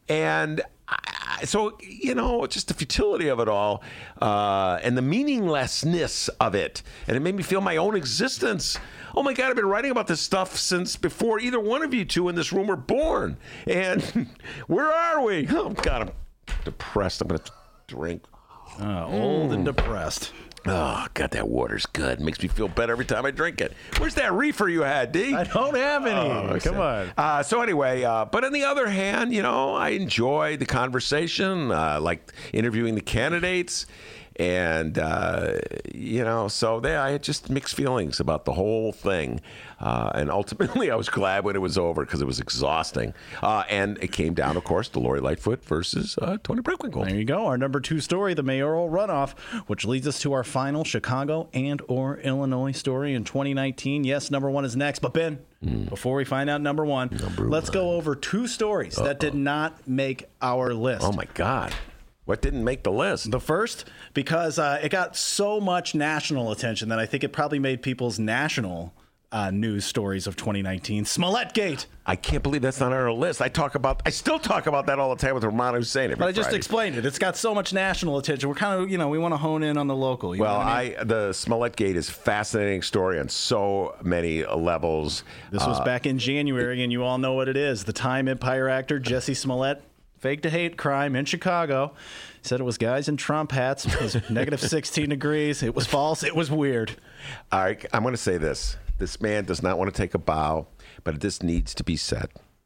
G: And I, so, you know, just the futility of it all uh, and the meaninglessness of it. And it made me feel my own existence. Oh, my God, I've been writing about this stuff since before either one of you two in this room were born. And where are we? Oh, God, I'm depressed. I'm going to drink.
F: Uh, old mm. and depressed.
G: Oh, God, that water's good. It makes me feel better every time I drink it. Where's that reefer you had, D?
F: I don't have any.
G: Oh,
F: Come on.
G: Uh, so anyway, uh, but on the other hand, you know, I enjoy the conversation, uh, like interviewing the candidates. And, uh, you know, so they, I had just mixed feelings about the whole thing. Uh, and ultimately, I was glad when it was over because it was exhausting. Uh, and it came down, of course, to Lori Lightfoot versus uh, Tony Preckwinkle.
F: There you go. Our number two story, the mayoral runoff, which leads us to our final Chicago and or Illinois story in twenty nineteen. Yes, number one is next. But, Ben, mm. before we find out number one, number let's one. go over two stories Uh-oh. that did not make our list.
G: Oh, my God. What didn't make the list?
F: The first, because uh, it got so much national attention that I think it probably made people's national uh, news stories of twenty nineteen. Smollett-gate.
G: I can't believe that's not on our list. I talk about, I still talk about that all the time with Ramon Hussein.
F: But I just
G: Friday.
F: explained it. It's got so much national attention. We're kind of, you know, we want to hone in on the local. You
G: well,
F: know what I, mean?
G: I the Smollett-gate is a fascinating story on so many levels.
F: This was uh, back in January, and you all know what it is. The Time Empire actor Jesse Smollett faked a hate crime in Chicago. Said it was guys in Trump hats. It was negative sixteen degrees. It was false. It was weird.
G: All right, I'm going to say this. This man does not want to take a bow, but this needs to be said.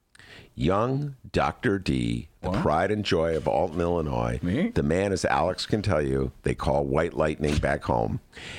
G: Young Doctor D, the what? pride and joy of Alton, Illinois,
F: Me?
G: the man, as Alex can tell you, they call White Lightning back home,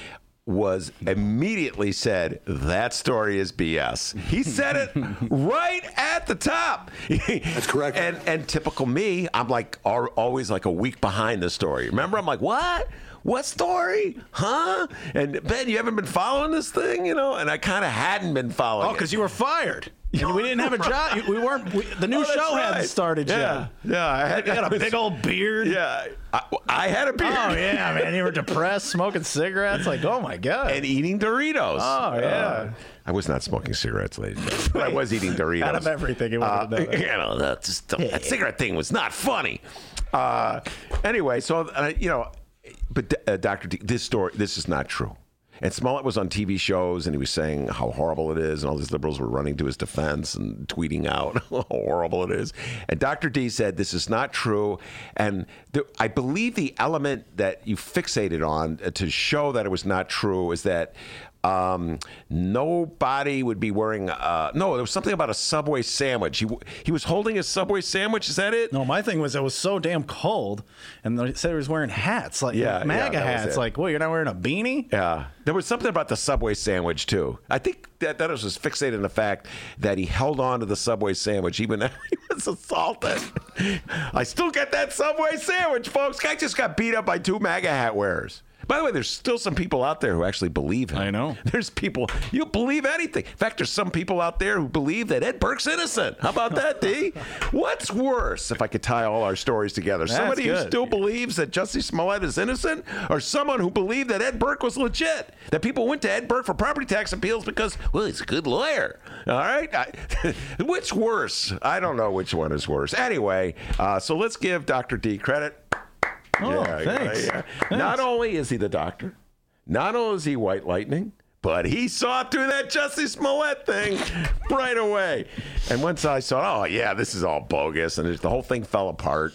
G: was immediately said, that story is B S. He said it right at the top.
M: That's correct.
G: And and typical me, I'm like always like a week behind the story. Remember, I'm like, what? What story? Huh? And Ben, you haven't been following this thing, you know? And I kind of hadn't been following
F: Oh, because you were fired. And we didn't have a job. We weren't. We, the new
G: oh,
F: show
G: right.
F: hadn't started
G: yeah.
F: yet.
G: Yeah, I had,
F: you had a big old beard.
G: Yeah, I, I had a beard.
F: Oh yeah, man, you were depressed, smoking cigarettes. Like, oh my God,
G: and eating Doritos.
F: Oh yeah.
G: Uh, I was not smoking cigarettes, ladies and gentlemen, but I was eating Doritos.
F: Out of everything, you wanted
G: uh,
F: to know that.
G: You know, that, just, that cigarette thing was not funny. Uh, anyway, so uh, you know, but uh, Doctor D, this story, this is not true. And Smollett was on T V shows, and he was saying how horrible it is, and all these liberals were running to his defense and tweeting out how horrible it is. And Doctor D said, this is not true. And the, I believe the element that you fixated on to show that it was not true is that Um, nobody would be wearing, uh, no, there was something about a Subway sandwich. He he was holding a Subway sandwich. Is that it?
F: No, my thing was it was so damn cold. And they said he was wearing hats, like
G: yeah,
F: MAGA
G: yeah,
F: hats. Like, well, you're not wearing a beanie?
G: Yeah. There was something about the Subway sandwich, too. I think that, that was just fixated in the fact that he held on to the Subway sandwich even after he was assaulted. I still get that Subway sandwich, folks. Guy just got beat up by two MAGA hat wearers. By the way, there's still some people out there who actually believe him.
F: I know.
G: There's people, you'll believe anything. In fact, there's some people out there who believe that Ed Burke's innocent. How about that, D? What's worse, if I could tie all our stories together?
F: That's
G: Somebody who
F: good.
G: still believes that Jussie Smollett is innocent, or someone who believed that Ed Burke was legit? That people went to Ed Burke for property tax appeals because, well, he's a good lawyer. All right? I, which worse? I don't know which one is worse. Anyway, uh, so let's give Doctor D credit.
F: Oh,
G: yeah,
F: thanks.
G: yeah, yeah.
F: thanks.
G: Not only is he the doctor, not only is he white lightning, but he saw through that Jussie Smollett thing right away. And once I saw, oh, yeah, this is all bogus, and the whole thing fell apart.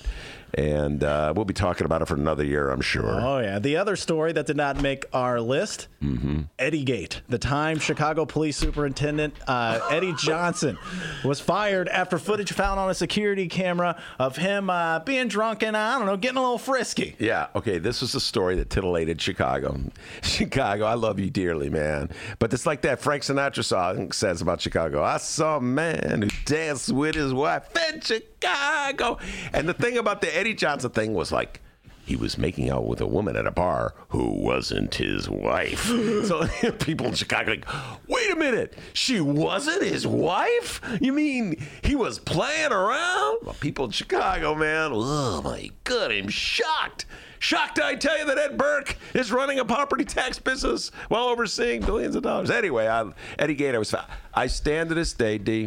G: And uh, we'll be talking about it for another year, I'm sure.
F: Oh, yeah. The other story that did not make our list,
G: mm-hmm.
F: Eddie Gate. The time Chicago Police Superintendent uh, Eddie Johnson was fired after footage found on a security camera of him uh, being drunk and, uh, I don't know, getting a little frisky.
G: Yeah, okay, this was a story that titillated Chicago. Chicago, I love you dearly, man. But it's like that Frank Sinatra song says about Chicago. I saw a man who danced with his wife in Chicago. And the thing about the Eddie Johnson thing was like, he was making out with a woman at a bar who wasn't his wife. So people in Chicago are like, wait a minute, she wasn't his wife? You mean he was playing around? Well, people in Chicago, man, oh my God, I'm shocked. Shocked, I tell you, that Ed Burke is running a property tax business while overseeing billions of dollars. Anyway, I, Eddie Gate, I was, I stand to this day, D.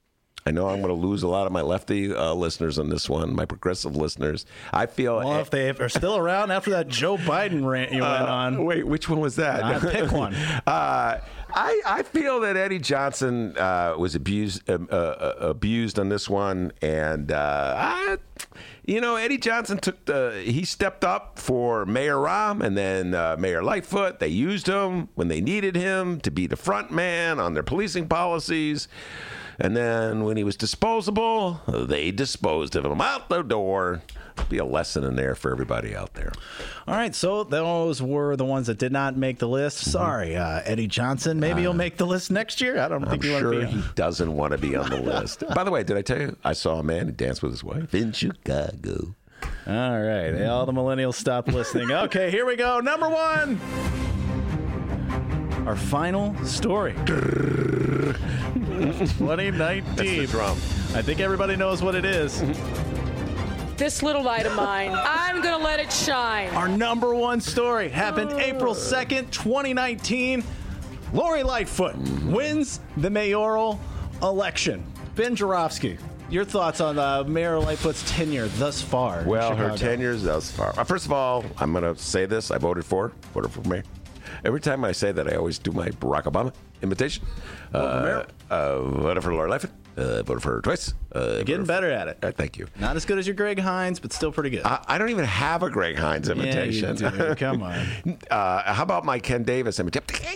G: I know I'm going to lose a lot of my lefty uh, listeners on this one, my progressive listeners. I feel...
F: Well, if they are still around after that Joe Biden rant you went
G: uh,
F: on.
G: Wait, which one was that?
F: Uh, pick one.
G: uh, I, I feel that Eddie Johnson uh, was abused uh, uh, abused on this one. And, uh, I, you know, Eddie Johnson took the... He stepped up for Mayor Rahm and then uh, Mayor Lightfoot. They used him when they needed him to be the front man on their policing policies. And then when he was disposable, they disposed of him out the door. Be a lesson in there for everybody out there.
F: All right, so those were the ones that did not make the list. Sorry, uh, Eddie Johnson. Maybe uh, you'll make the list next year. I don't
G: I'm
F: think you
G: sure
F: want to be on.
G: He doesn't want to be on the list. By the way, did I tell you I saw a man who danced with his wife in Chicago?
F: All right, all the millennials stopped listening. Okay, here we go. Number one. Our final story. twenty nineteen.
G: That's the drum.
F: I think everybody knows what it is.
J: This little light of mine, I'm going to let it shine.
F: Our number one story happened April second, twenty nineteen. Lori Lightfoot wins the mayoral election. Ben Joravsky, your thoughts on uh, Mayor Lightfoot's tenure thus far?
G: Well, her tenure thus far. Uh, first of all, I'm going to say this. I voted for, voted for mayor. Every time I say that, I always do my Barack Obama imitation. Uh, uh, voted for Lori Lightfoot. Uh, voted for her twice. Uh,
F: You're getting better at it.
G: Uh, thank you.
F: Not as good as your Greg Hines, but still pretty good.
G: I, I don't even have a Greg Hines imitation.
F: Yeah, you do. Come on.
G: Uh, how about my Ken Davis imitation?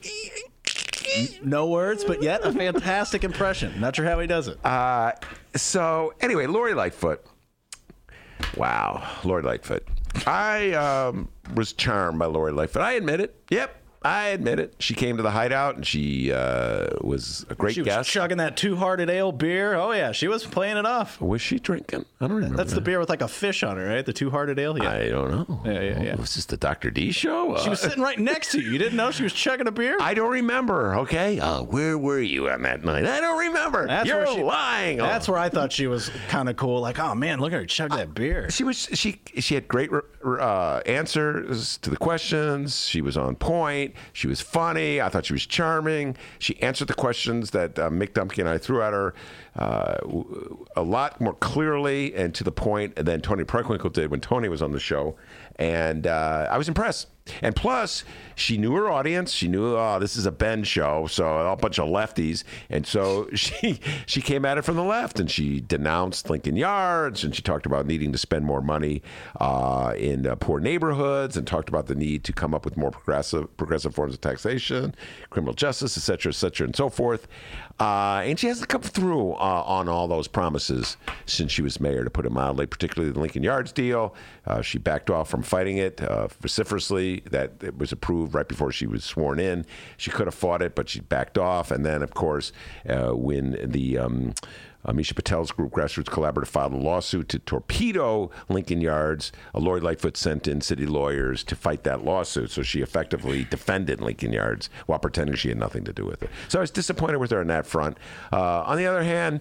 F: No words, but yet a fantastic impression. Not sure how he does it.
G: Uh, so, anyway, Lori Lightfoot. Wow, Lori Lightfoot. I um, was charmed by Lori Lightfoot. I admit it. Yep, I admit it. She came to the Hideout, and she uh, was a great
F: she
G: guest.
F: Was chugging that Two-Hearted Ale beer. Oh, yeah, she was playing it off.
G: Was she drinking? I don't remember.
F: That's
G: that.
F: the beer with like a fish on it, right? The Two-Hearted Ale? Yeah.
G: I don't know.
F: Yeah, yeah, yeah.
G: Oh, was this the Doctor D show?
F: She was
G: uh,
F: sitting right next to you. You didn't know she was chugging a beer?
G: I don't remember, okay? Uh, where were you on that night? I don't remember.
F: That's
G: You're
F: where she,
G: lying.
F: That's oh. where I thought she was kind of cool. Like, oh, man, look at her chug that beer.
G: She was. She she had great uh, answers to the questions. She was on point. She was funny. I thought she was charming. She answered the questions that uh, Mick Dumpke and I threw at her uh, a lot more clearly and to the point than Tony Preckwinkle did when Tony was on the show. And uh, I was impressed. And plus, she knew her audience. She knew, oh, this is a Ben show, so a bunch of lefties. And so she she came at it from the left, and she denounced Lincoln Yards, and she talked about needing to spend more money uh, in uh, poor neighborhoods, and talked about the need to come up with more progressive progressive forms of taxation, criminal justice, et cetera, et cetera, and so forth. Uh, and she hasn't come through uh, on all those promises since she was mayor, to put it mildly, particularly the Lincoln Yards deal. Uh, she backed off from fighting it uh, vociferously. That it was approved right before she was sworn in. She could have fought it, but she backed off. And then, of course, uh, when the um, Uh, Misha Patel's group, Grassroots Collaborative, filed a lawsuit to torpedo Lincoln Yards. Uh, Lori Lightfoot sent in city lawyers to fight that lawsuit, so she effectively defended Lincoln Yards while pretending she had nothing to do with it. So I was disappointed with her on that front. Uh, on the other hand,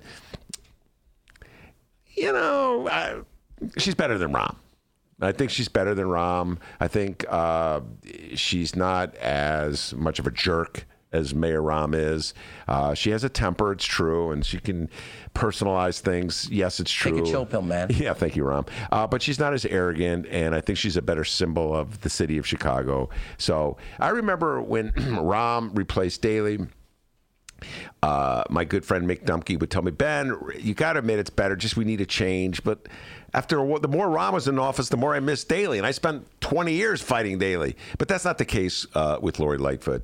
G: you know, I, she's better than Rahm. I think she's better than Rahm. I think uh, she's not as much of a jerk as Mayor Rahm is. Uh, she has a temper, it's true, and she can personalize things. Yes, it's true.
C: Take a chill pill, man.
G: Yeah, thank you, Rahm. Uh, but she's not as arrogant, and I think she's a better symbol of the city of Chicago. So I remember when Rahm replaced Daley, uh, my good friend Mick Dumke would tell me, Ben, you got to admit it's better, just we need a change. But after a, the more Rahm was in office, the more I missed Daley, and I spent twenty years fighting Daley. But that's not the case uh, with Lori Lightfoot.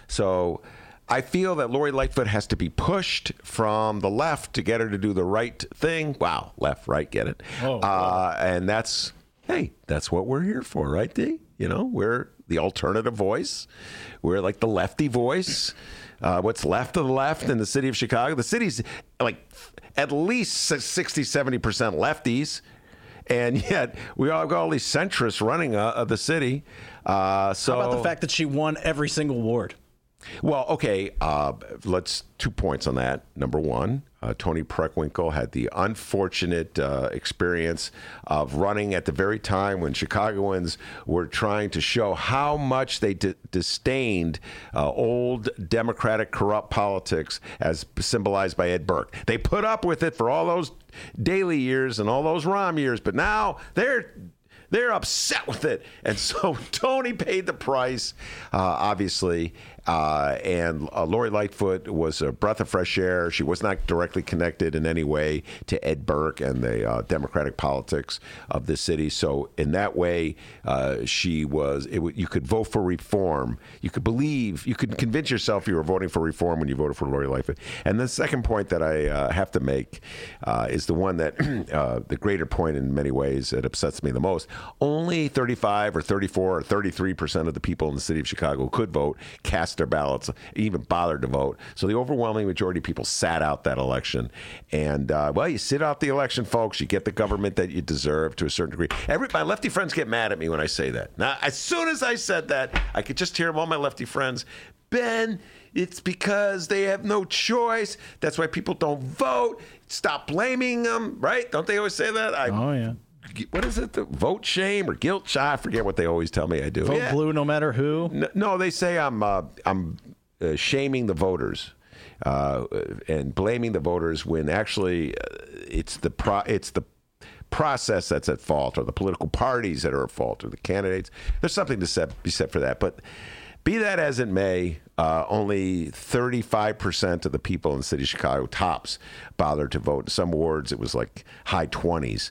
G: So I feel that Lori Lightfoot has to be pushed from the left to get her to do the right thing. Wow, left, right, get it. Oh, uh, wow. And that's, hey, that's what we're here for, right, D? You know, we're the alternative voice. We're like the lefty voice. Uh, what's left of the left in the city of Chicago? The city's like at least sixty, seventy percent lefties. And yet we all got all these centrists running uh, the city. Uh, so
F: How about the fact that she won every single ward?
G: Well, okay, uh, let's two points on that. Number one, uh, Tony Preckwinkle had the unfortunate uh, experience of running at the very time when Chicagoans were trying to show how much they d- disdained uh, old Democratic corrupt politics as symbolized by Ed Burke. They put up with it for all those Daley years and all those Rahm years, but now they're They're upset with it. And so Tony paid the price, uh, obviously. Uh, and uh, Lori Lightfoot was a breath of fresh air. She was not directly connected in any way to Ed Burke and the uh, Democratic politics of the city. So in that way, uh, she was, it w- you could vote for reform. You could believe, you could convince yourself you were voting for reform when you voted for Lori Lightfoot. And the second point that I uh, have to make uh, is the one that, uh, the greater point in many ways that upsets me the most. Only thirty-five or thirty-four or thirty-three percent of the people in the city of Chicago could vote, cast their ballots, even bothered to vote. So the overwhelming majority of people sat out that election. And, uh, well, you sit out the election, folks. You get the government that you deserve to a certain degree. Every, my lefty friends get mad at me when I say that. Now, as soon as I said that, I could just hear all my lefty friends, Ben, it's because they have no choice. That's why people don't vote. Stop blaming them, right? Don't they always say that? I,
F: oh, yeah.
G: What is it? The vote shame or guilt shame? I forget what they always tell me I do.
F: Vote
G: yeah.
F: blue no matter who?
G: No, no they say I'm uh, I'm uh, shaming the voters uh, and blaming the voters when actually uh, it's the pro- it's the process that's at fault, or the political parties that are at fault, or the candidates. There's something to set, be said for that. But be that as it may, uh, only thirty-five percent of the people in the city of Chicago, tops, bothered to vote. In some wards, it was like high twenties.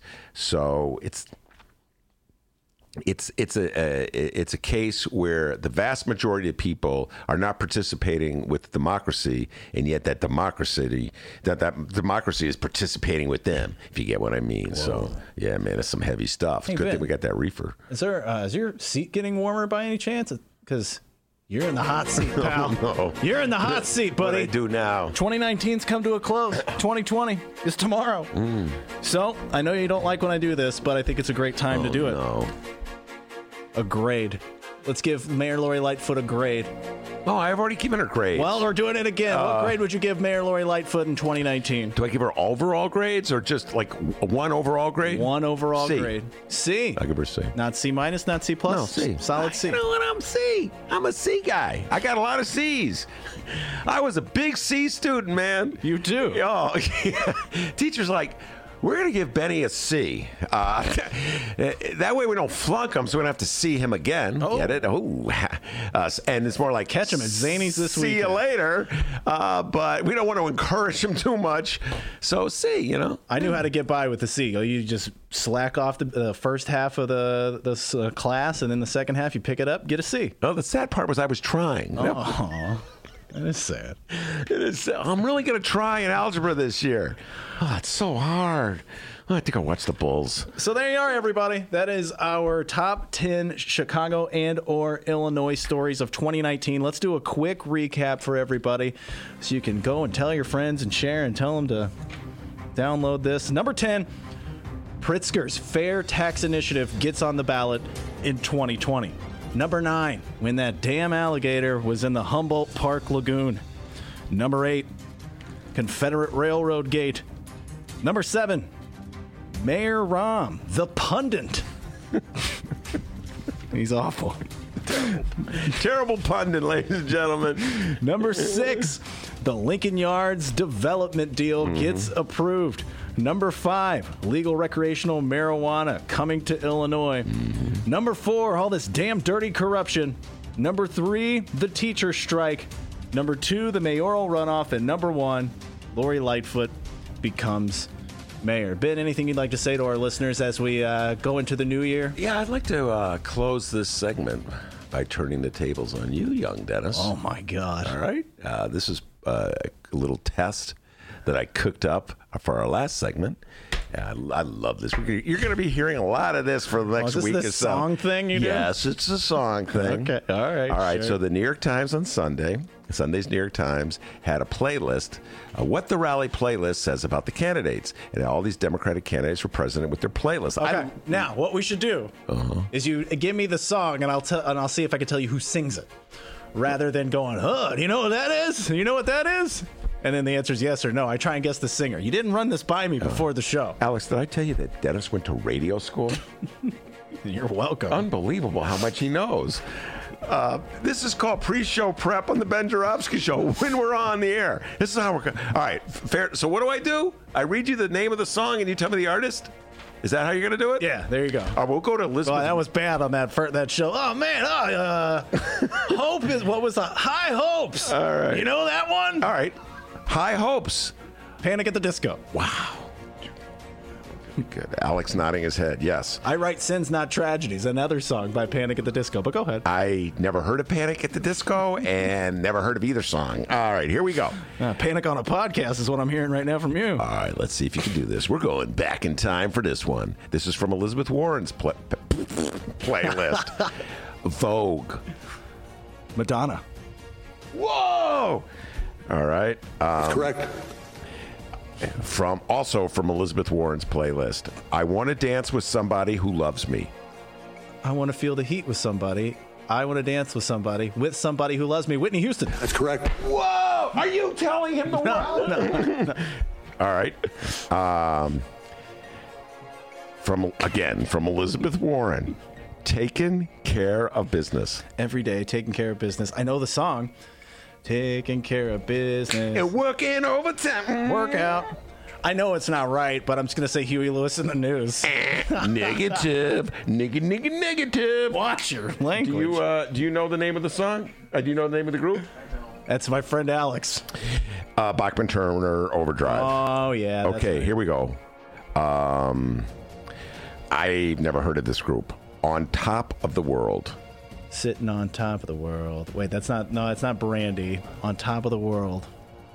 G: So it's it's it's a, a it's a case where the vast majority of people are not participating with democracy, and yet that democracy that that democracy is participating with them. If you get what I mean. Whoa. So yeah, man, it's some heavy stuff.
F: Hey,
G: Good
F: Ben,
G: thing we got that reefer.
F: Is there uh, is your seat getting warmer by any chance? Because you're in the hot seat, pal.
G: Oh, no.
F: You're in the hot seat, buddy.
G: What I do now?
F: twenty nineteen's come to a close. twenty twenty is tomorrow.
G: Mm.
F: So I know you don't like when I do this, but I think it's a great time
G: oh,
F: to do it.
G: No.
F: A grade. Let's give Mayor Lori Lightfoot a grade.
G: Oh, I've already given her grades.
F: Well, we're doing it again.
G: Uh,
F: what grade would you give Mayor Lori Lightfoot in twenty nineteen?
G: Do I give her overall grades or just like one overall grade?
F: One overall
G: C.
F: grade. C.
G: I give her C.
F: Not C minus, not C plus.
G: No, C.
F: Solid C.
G: You know what? I'm C. I'm a C guy. I got a lot of C's. I was a big C student, man.
F: You too.
G: Oh, yeah. Teacher's like, we're going to give Benny a C. Uh, that way we don't flunk him, so we don't have to see him again.
F: Oh.
G: Get it? Oh. Uh, and it's more like,
F: catch him at Zany's this week.
G: See you later. Uh, but we don't want to encourage him too much. So C, you know.
F: I knew how to get by with the C. You just slack off the, the first half of the this uh, class, and then the second half you pick it up, get a C.
G: Oh, the sad part was I was trying.
F: Oh. That is sad.
G: It is. I'm really going to try in algebra this year. Oh, it's so hard. Oh, I think I'll watch the Bulls.
F: So there you are, everybody. That is our top ten Chicago and or Illinois stories of twenty nineteen. Let's do a quick recap for everybody so you can go and tell your friends and share and tell them to Download this. Number ten, Pritzker's Fair Tax Initiative gets on the ballot in twenty twenty. Number nine, when that damn alligator was in the Humboldt Park Lagoon. Number eight, Confederate Railroad Gate. Number seven, Mayor Rahm, the pundit. He's awful.
G: Terrible. Terrible pundit, ladies and gentlemen.
F: Number six, the Lincoln Yards development deal mm-hmm. gets approved. Number five, legal recreational marijuana coming to Illinois. Mm-hmm. Number four, all this damn dirty corruption. Number three, the teacher strike. Number two, the mayoral runoff. And number one, Lori Lightfoot becomes mayor. Ben, anything you'd like to say to our listeners as we uh, go into the new year?
G: Yeah, I'd like to uh, close this segment by turning the tables on you, young Dennis.
F: Oh, my God.
G: All right. Uh, this is uh, a little test that I cooked up for our last segment. I, I love this. We're gonna, you're going to be hearing a lot of this for the next
F: oh, is this
G: week
F: the
G: or so.
F: Song thing you do?
G: Yes, it's a song thing.
F: Okay, all right.
G: All right.
F: Sure.
G: So the New York Times on Sunday, Sunday's New York Times had a playlist, uh, what the rally playlist says about the candidates, and all these Democratic candidates were presented with their playlist.
F: Okay.
G: I,
F: now, what we should do uh-huh. is you give me the song, and I'll tell, and I'll see if I can tell you who sings it, rather than going, "Huh, do you know what that is? You know what that is?" And then the answer is yes or no. I try and guess the singer. You didn't run this by me before the show.
G: Alex, did I tell you that Dennis went to radio school?
F: You're welcome.
G: Unbelievable how much he knows. Uh, this is called pre-show prep on the Ben Joravsky Show when we're on the air. This is how we're going. All right, fair. So what do I do? I read you the name of the song and you tell me the artist? Is that how you're going to do it?
F: Yeah, there you go.
G: All right, we'll go to Elizabeth.
F: Well, that was bad on that fir- that show. Oh, man. Oh, uh, Hope is, what was that? High Hopes.
G: All right.
F: You know that one?
G: All right. High Hopes.
F: Panic at the Disco.
G: Wow. Good. Alex nodding his head. Yes.
F: I Write Sins, Not Tragedies, another song by Panic at the Disco. But go ahead.
G: I never heard of Panic at the Disco and never heard of either song. All right, here we go.
F: Uh, Panic on a Podcast is what I'm hearing right now from you.
G: All right, let's see if you can do this. We're going back in time for this one. This is from Elizabeth Warren's pl- playlist. Vogue.
F: Madonna.
G: Whoa! All right. Um,
M: That's correct.
G: From also from Elizabeth Warren's playlist. I want to dance with somebody who loves me.
F: I want to feel the heat with somebody. I want to dance with somebody with somebody who loves me. Whitney Houston.
M: That's correct.
G: Whoa! Are you telling him the
F: no, no, no.
G: All right. Um, from again from Elizabeth Warren. Taking care of business.
F: Every day, taking care of business. I know the song. Taking care of business.
G: And working overtime.
F: Workout. I know it's not right, but I'm just going to say Huey Lewis in the News.
G: Negative. Nigga, nigga, negative.
F: Watch your language.
G: Do you, uh, do you know the name of the song? Uh, do you know the name of the group?
F: That's my friend Alex.
G: Uh, Bachman Turner Overdrive.
F: Oh, yeah.
G: Okay,
F: right.
G: Here we go. Um, I've never heard of this group. On Top of the World.
F: Sitting on top of the world. Wait, that's not, no, it's not Brandy. On Top of the World.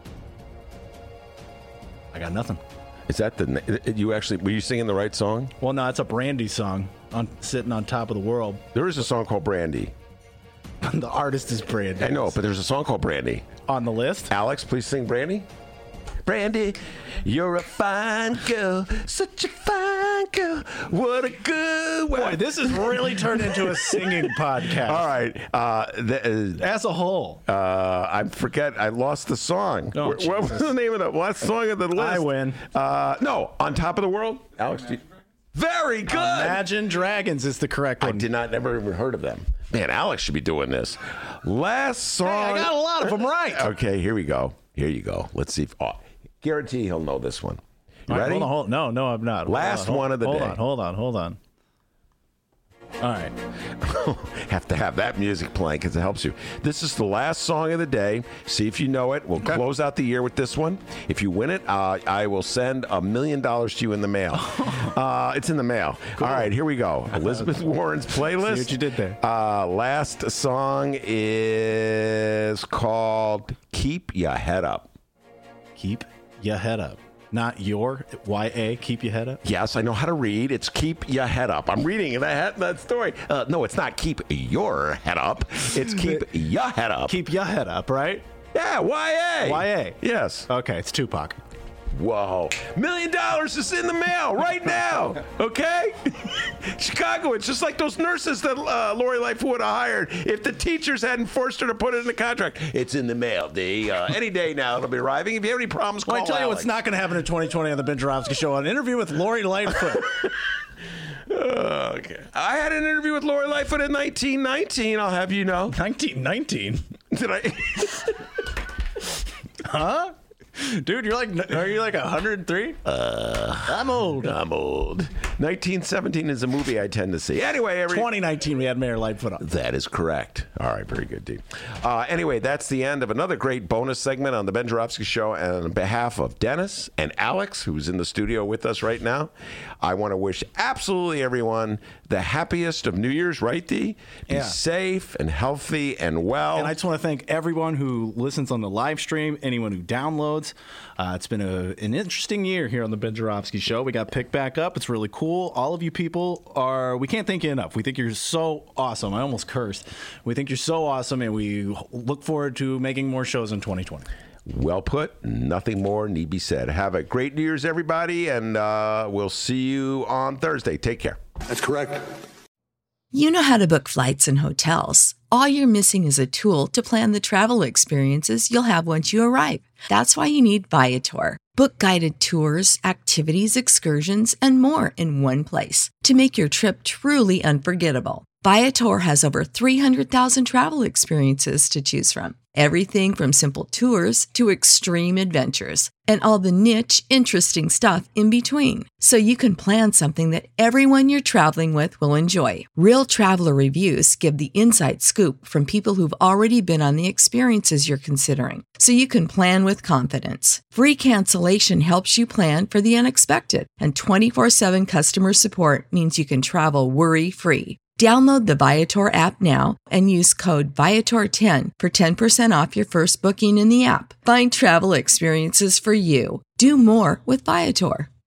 F: I got nothing.
G: Is that the, you actually, were you singing the right song?
F: Well, no, it's a Brandy song, on Sitting on Top of the World.
G: There is a song called Brandy.
F: The artist is Brandy.
G: I know, but there's a song called Brandy.
F: On the list?
G: Alex, please sing Brandy. Brandy, you're a fine girl, such a fine girl. What a good way.
F: Boy, this has really turned into a singing podcast.
G: All right. Uh, the, uh,
F: As a whole.
G: Uh, I forget. I lost the song.
F: Oh,
G: what, what was the name of the last song of the list?
F: I win.
G: Uh, no, On Top of the World. Alex, do you, very good.
F: Imagine Dragons is the correct one.
G: I did not never even heard of them. Man, Alex should be doing this. Last song.
F: Hey, I got a lot of them right.
G: Okay, here we go. Here you go. Let's see if. Oh, guarantee he'll know this one. You
F: right,
G: ready?
F: Hold on, hold, no, no, I'm not. Hold
G: Last
F: on,
G: one of the
F: hold
G: day.
F: Hold on, hold on, hold on. All right.
G: Have to have that music playing because it helps you. This is the last song of the day. See if you know it. We'll okay. close out the year with this one. If you win it, uh, I will send a million dollars to you in the mail. uh, it's in the mail. Cool. All right, here we go. Elizabeth Warren's playlist.
F: See what you did there.
G: Uh, last song is called Keep Ya Head Up.
F: Keep Ya Head Up. Not your, Y A, keep your head up?
G: Yes, I know how to read. It's keep your head up. I'm reading that that story. Uh, no, it's not keep your head up. It's keep your head up.
F: Keep your head up, right?
G: Yeah, Y A.
F: Y A.
G: Yes.
F: Okay, it's Tupac.
G: Whoa. Million dollars is in the mail right now. Okay? Chicago, it's just like those nurses that uh, Lori Lightfoot would have hired if the teachers hadn't forced her to put it in the contract. It's in the mail, D. Uh, any day now it'll be arriving. If you have any problems, call
F: Well, I tell you
G: Alex.
F: what's not going to happen in twenty twenty on the Ben Joravsky Show. An interview with Lori Lightfoot.
G: Okay. I had an interview with Lori Lightfoot in nineteen nineteen, I'll have you know.
F: nineteen nineteen?
G: Did I?
F: Huh? Dude, you're like, are you like one hundred three?
G: Uh,
F: I'm old.
G: I'm old. nineteen seventeen is a movie I tend to see. Anyway, every...
F: twenty nineteen, we had Mayor Lightfoot on.
G: That is correct. All right, very good, Dean. Uh, anyway, that's the end of another great bonus segment on the Ben Joravsky Show. And on behalf of Dennis and Alex, who's in the studio with us right now, I want to wish absolutely everyone the happiest of New Year's, right, Dee? Be
F: Yeah.
G: safe and healthy and well.
F: And I just want to thank everyone who listens on the live stream, anyone who downloads. Uh, it's been a, an interesting year here on the Ben Joravsky Show. We got picked back up. It's really cool. All of you people are, we can't thank you enough. We think you're so awesome. I almost cursed. We think you're so awesome, and we look forward to making more shows in twenty twenty.
G: Well put. Nothing more need be said. Have a great New Year's, everybody, and uh, we'll see you on Thursday. Take care.
M: That's correct.
N: You know how to book flights and hotels. All you're missing is a tool to plan the travel experiences you'll have once you arrive. That's why you need Viator. Book guided tours, activities, excursions, and more in one place to make your trip truly unforgettable. Viator has over three hundred thousand travel experiences to choose from. Everything from simple tours to extreme adventures and all the niche, interesting stuff in between. So you can plan something that everyone you're traveling with will enjoy. Real traveler reviews give the inside scoop from people who've already been on the experiences you're considering. So you can plan with confidence. Free cancellation helps you plan for the unexpected. And twenty-four seven customer support means you can travel worry-free. Download the Viator app now and use code Viator ten for ten percent off your first booking in the app. Find travel experiences for you. Do more with Viator.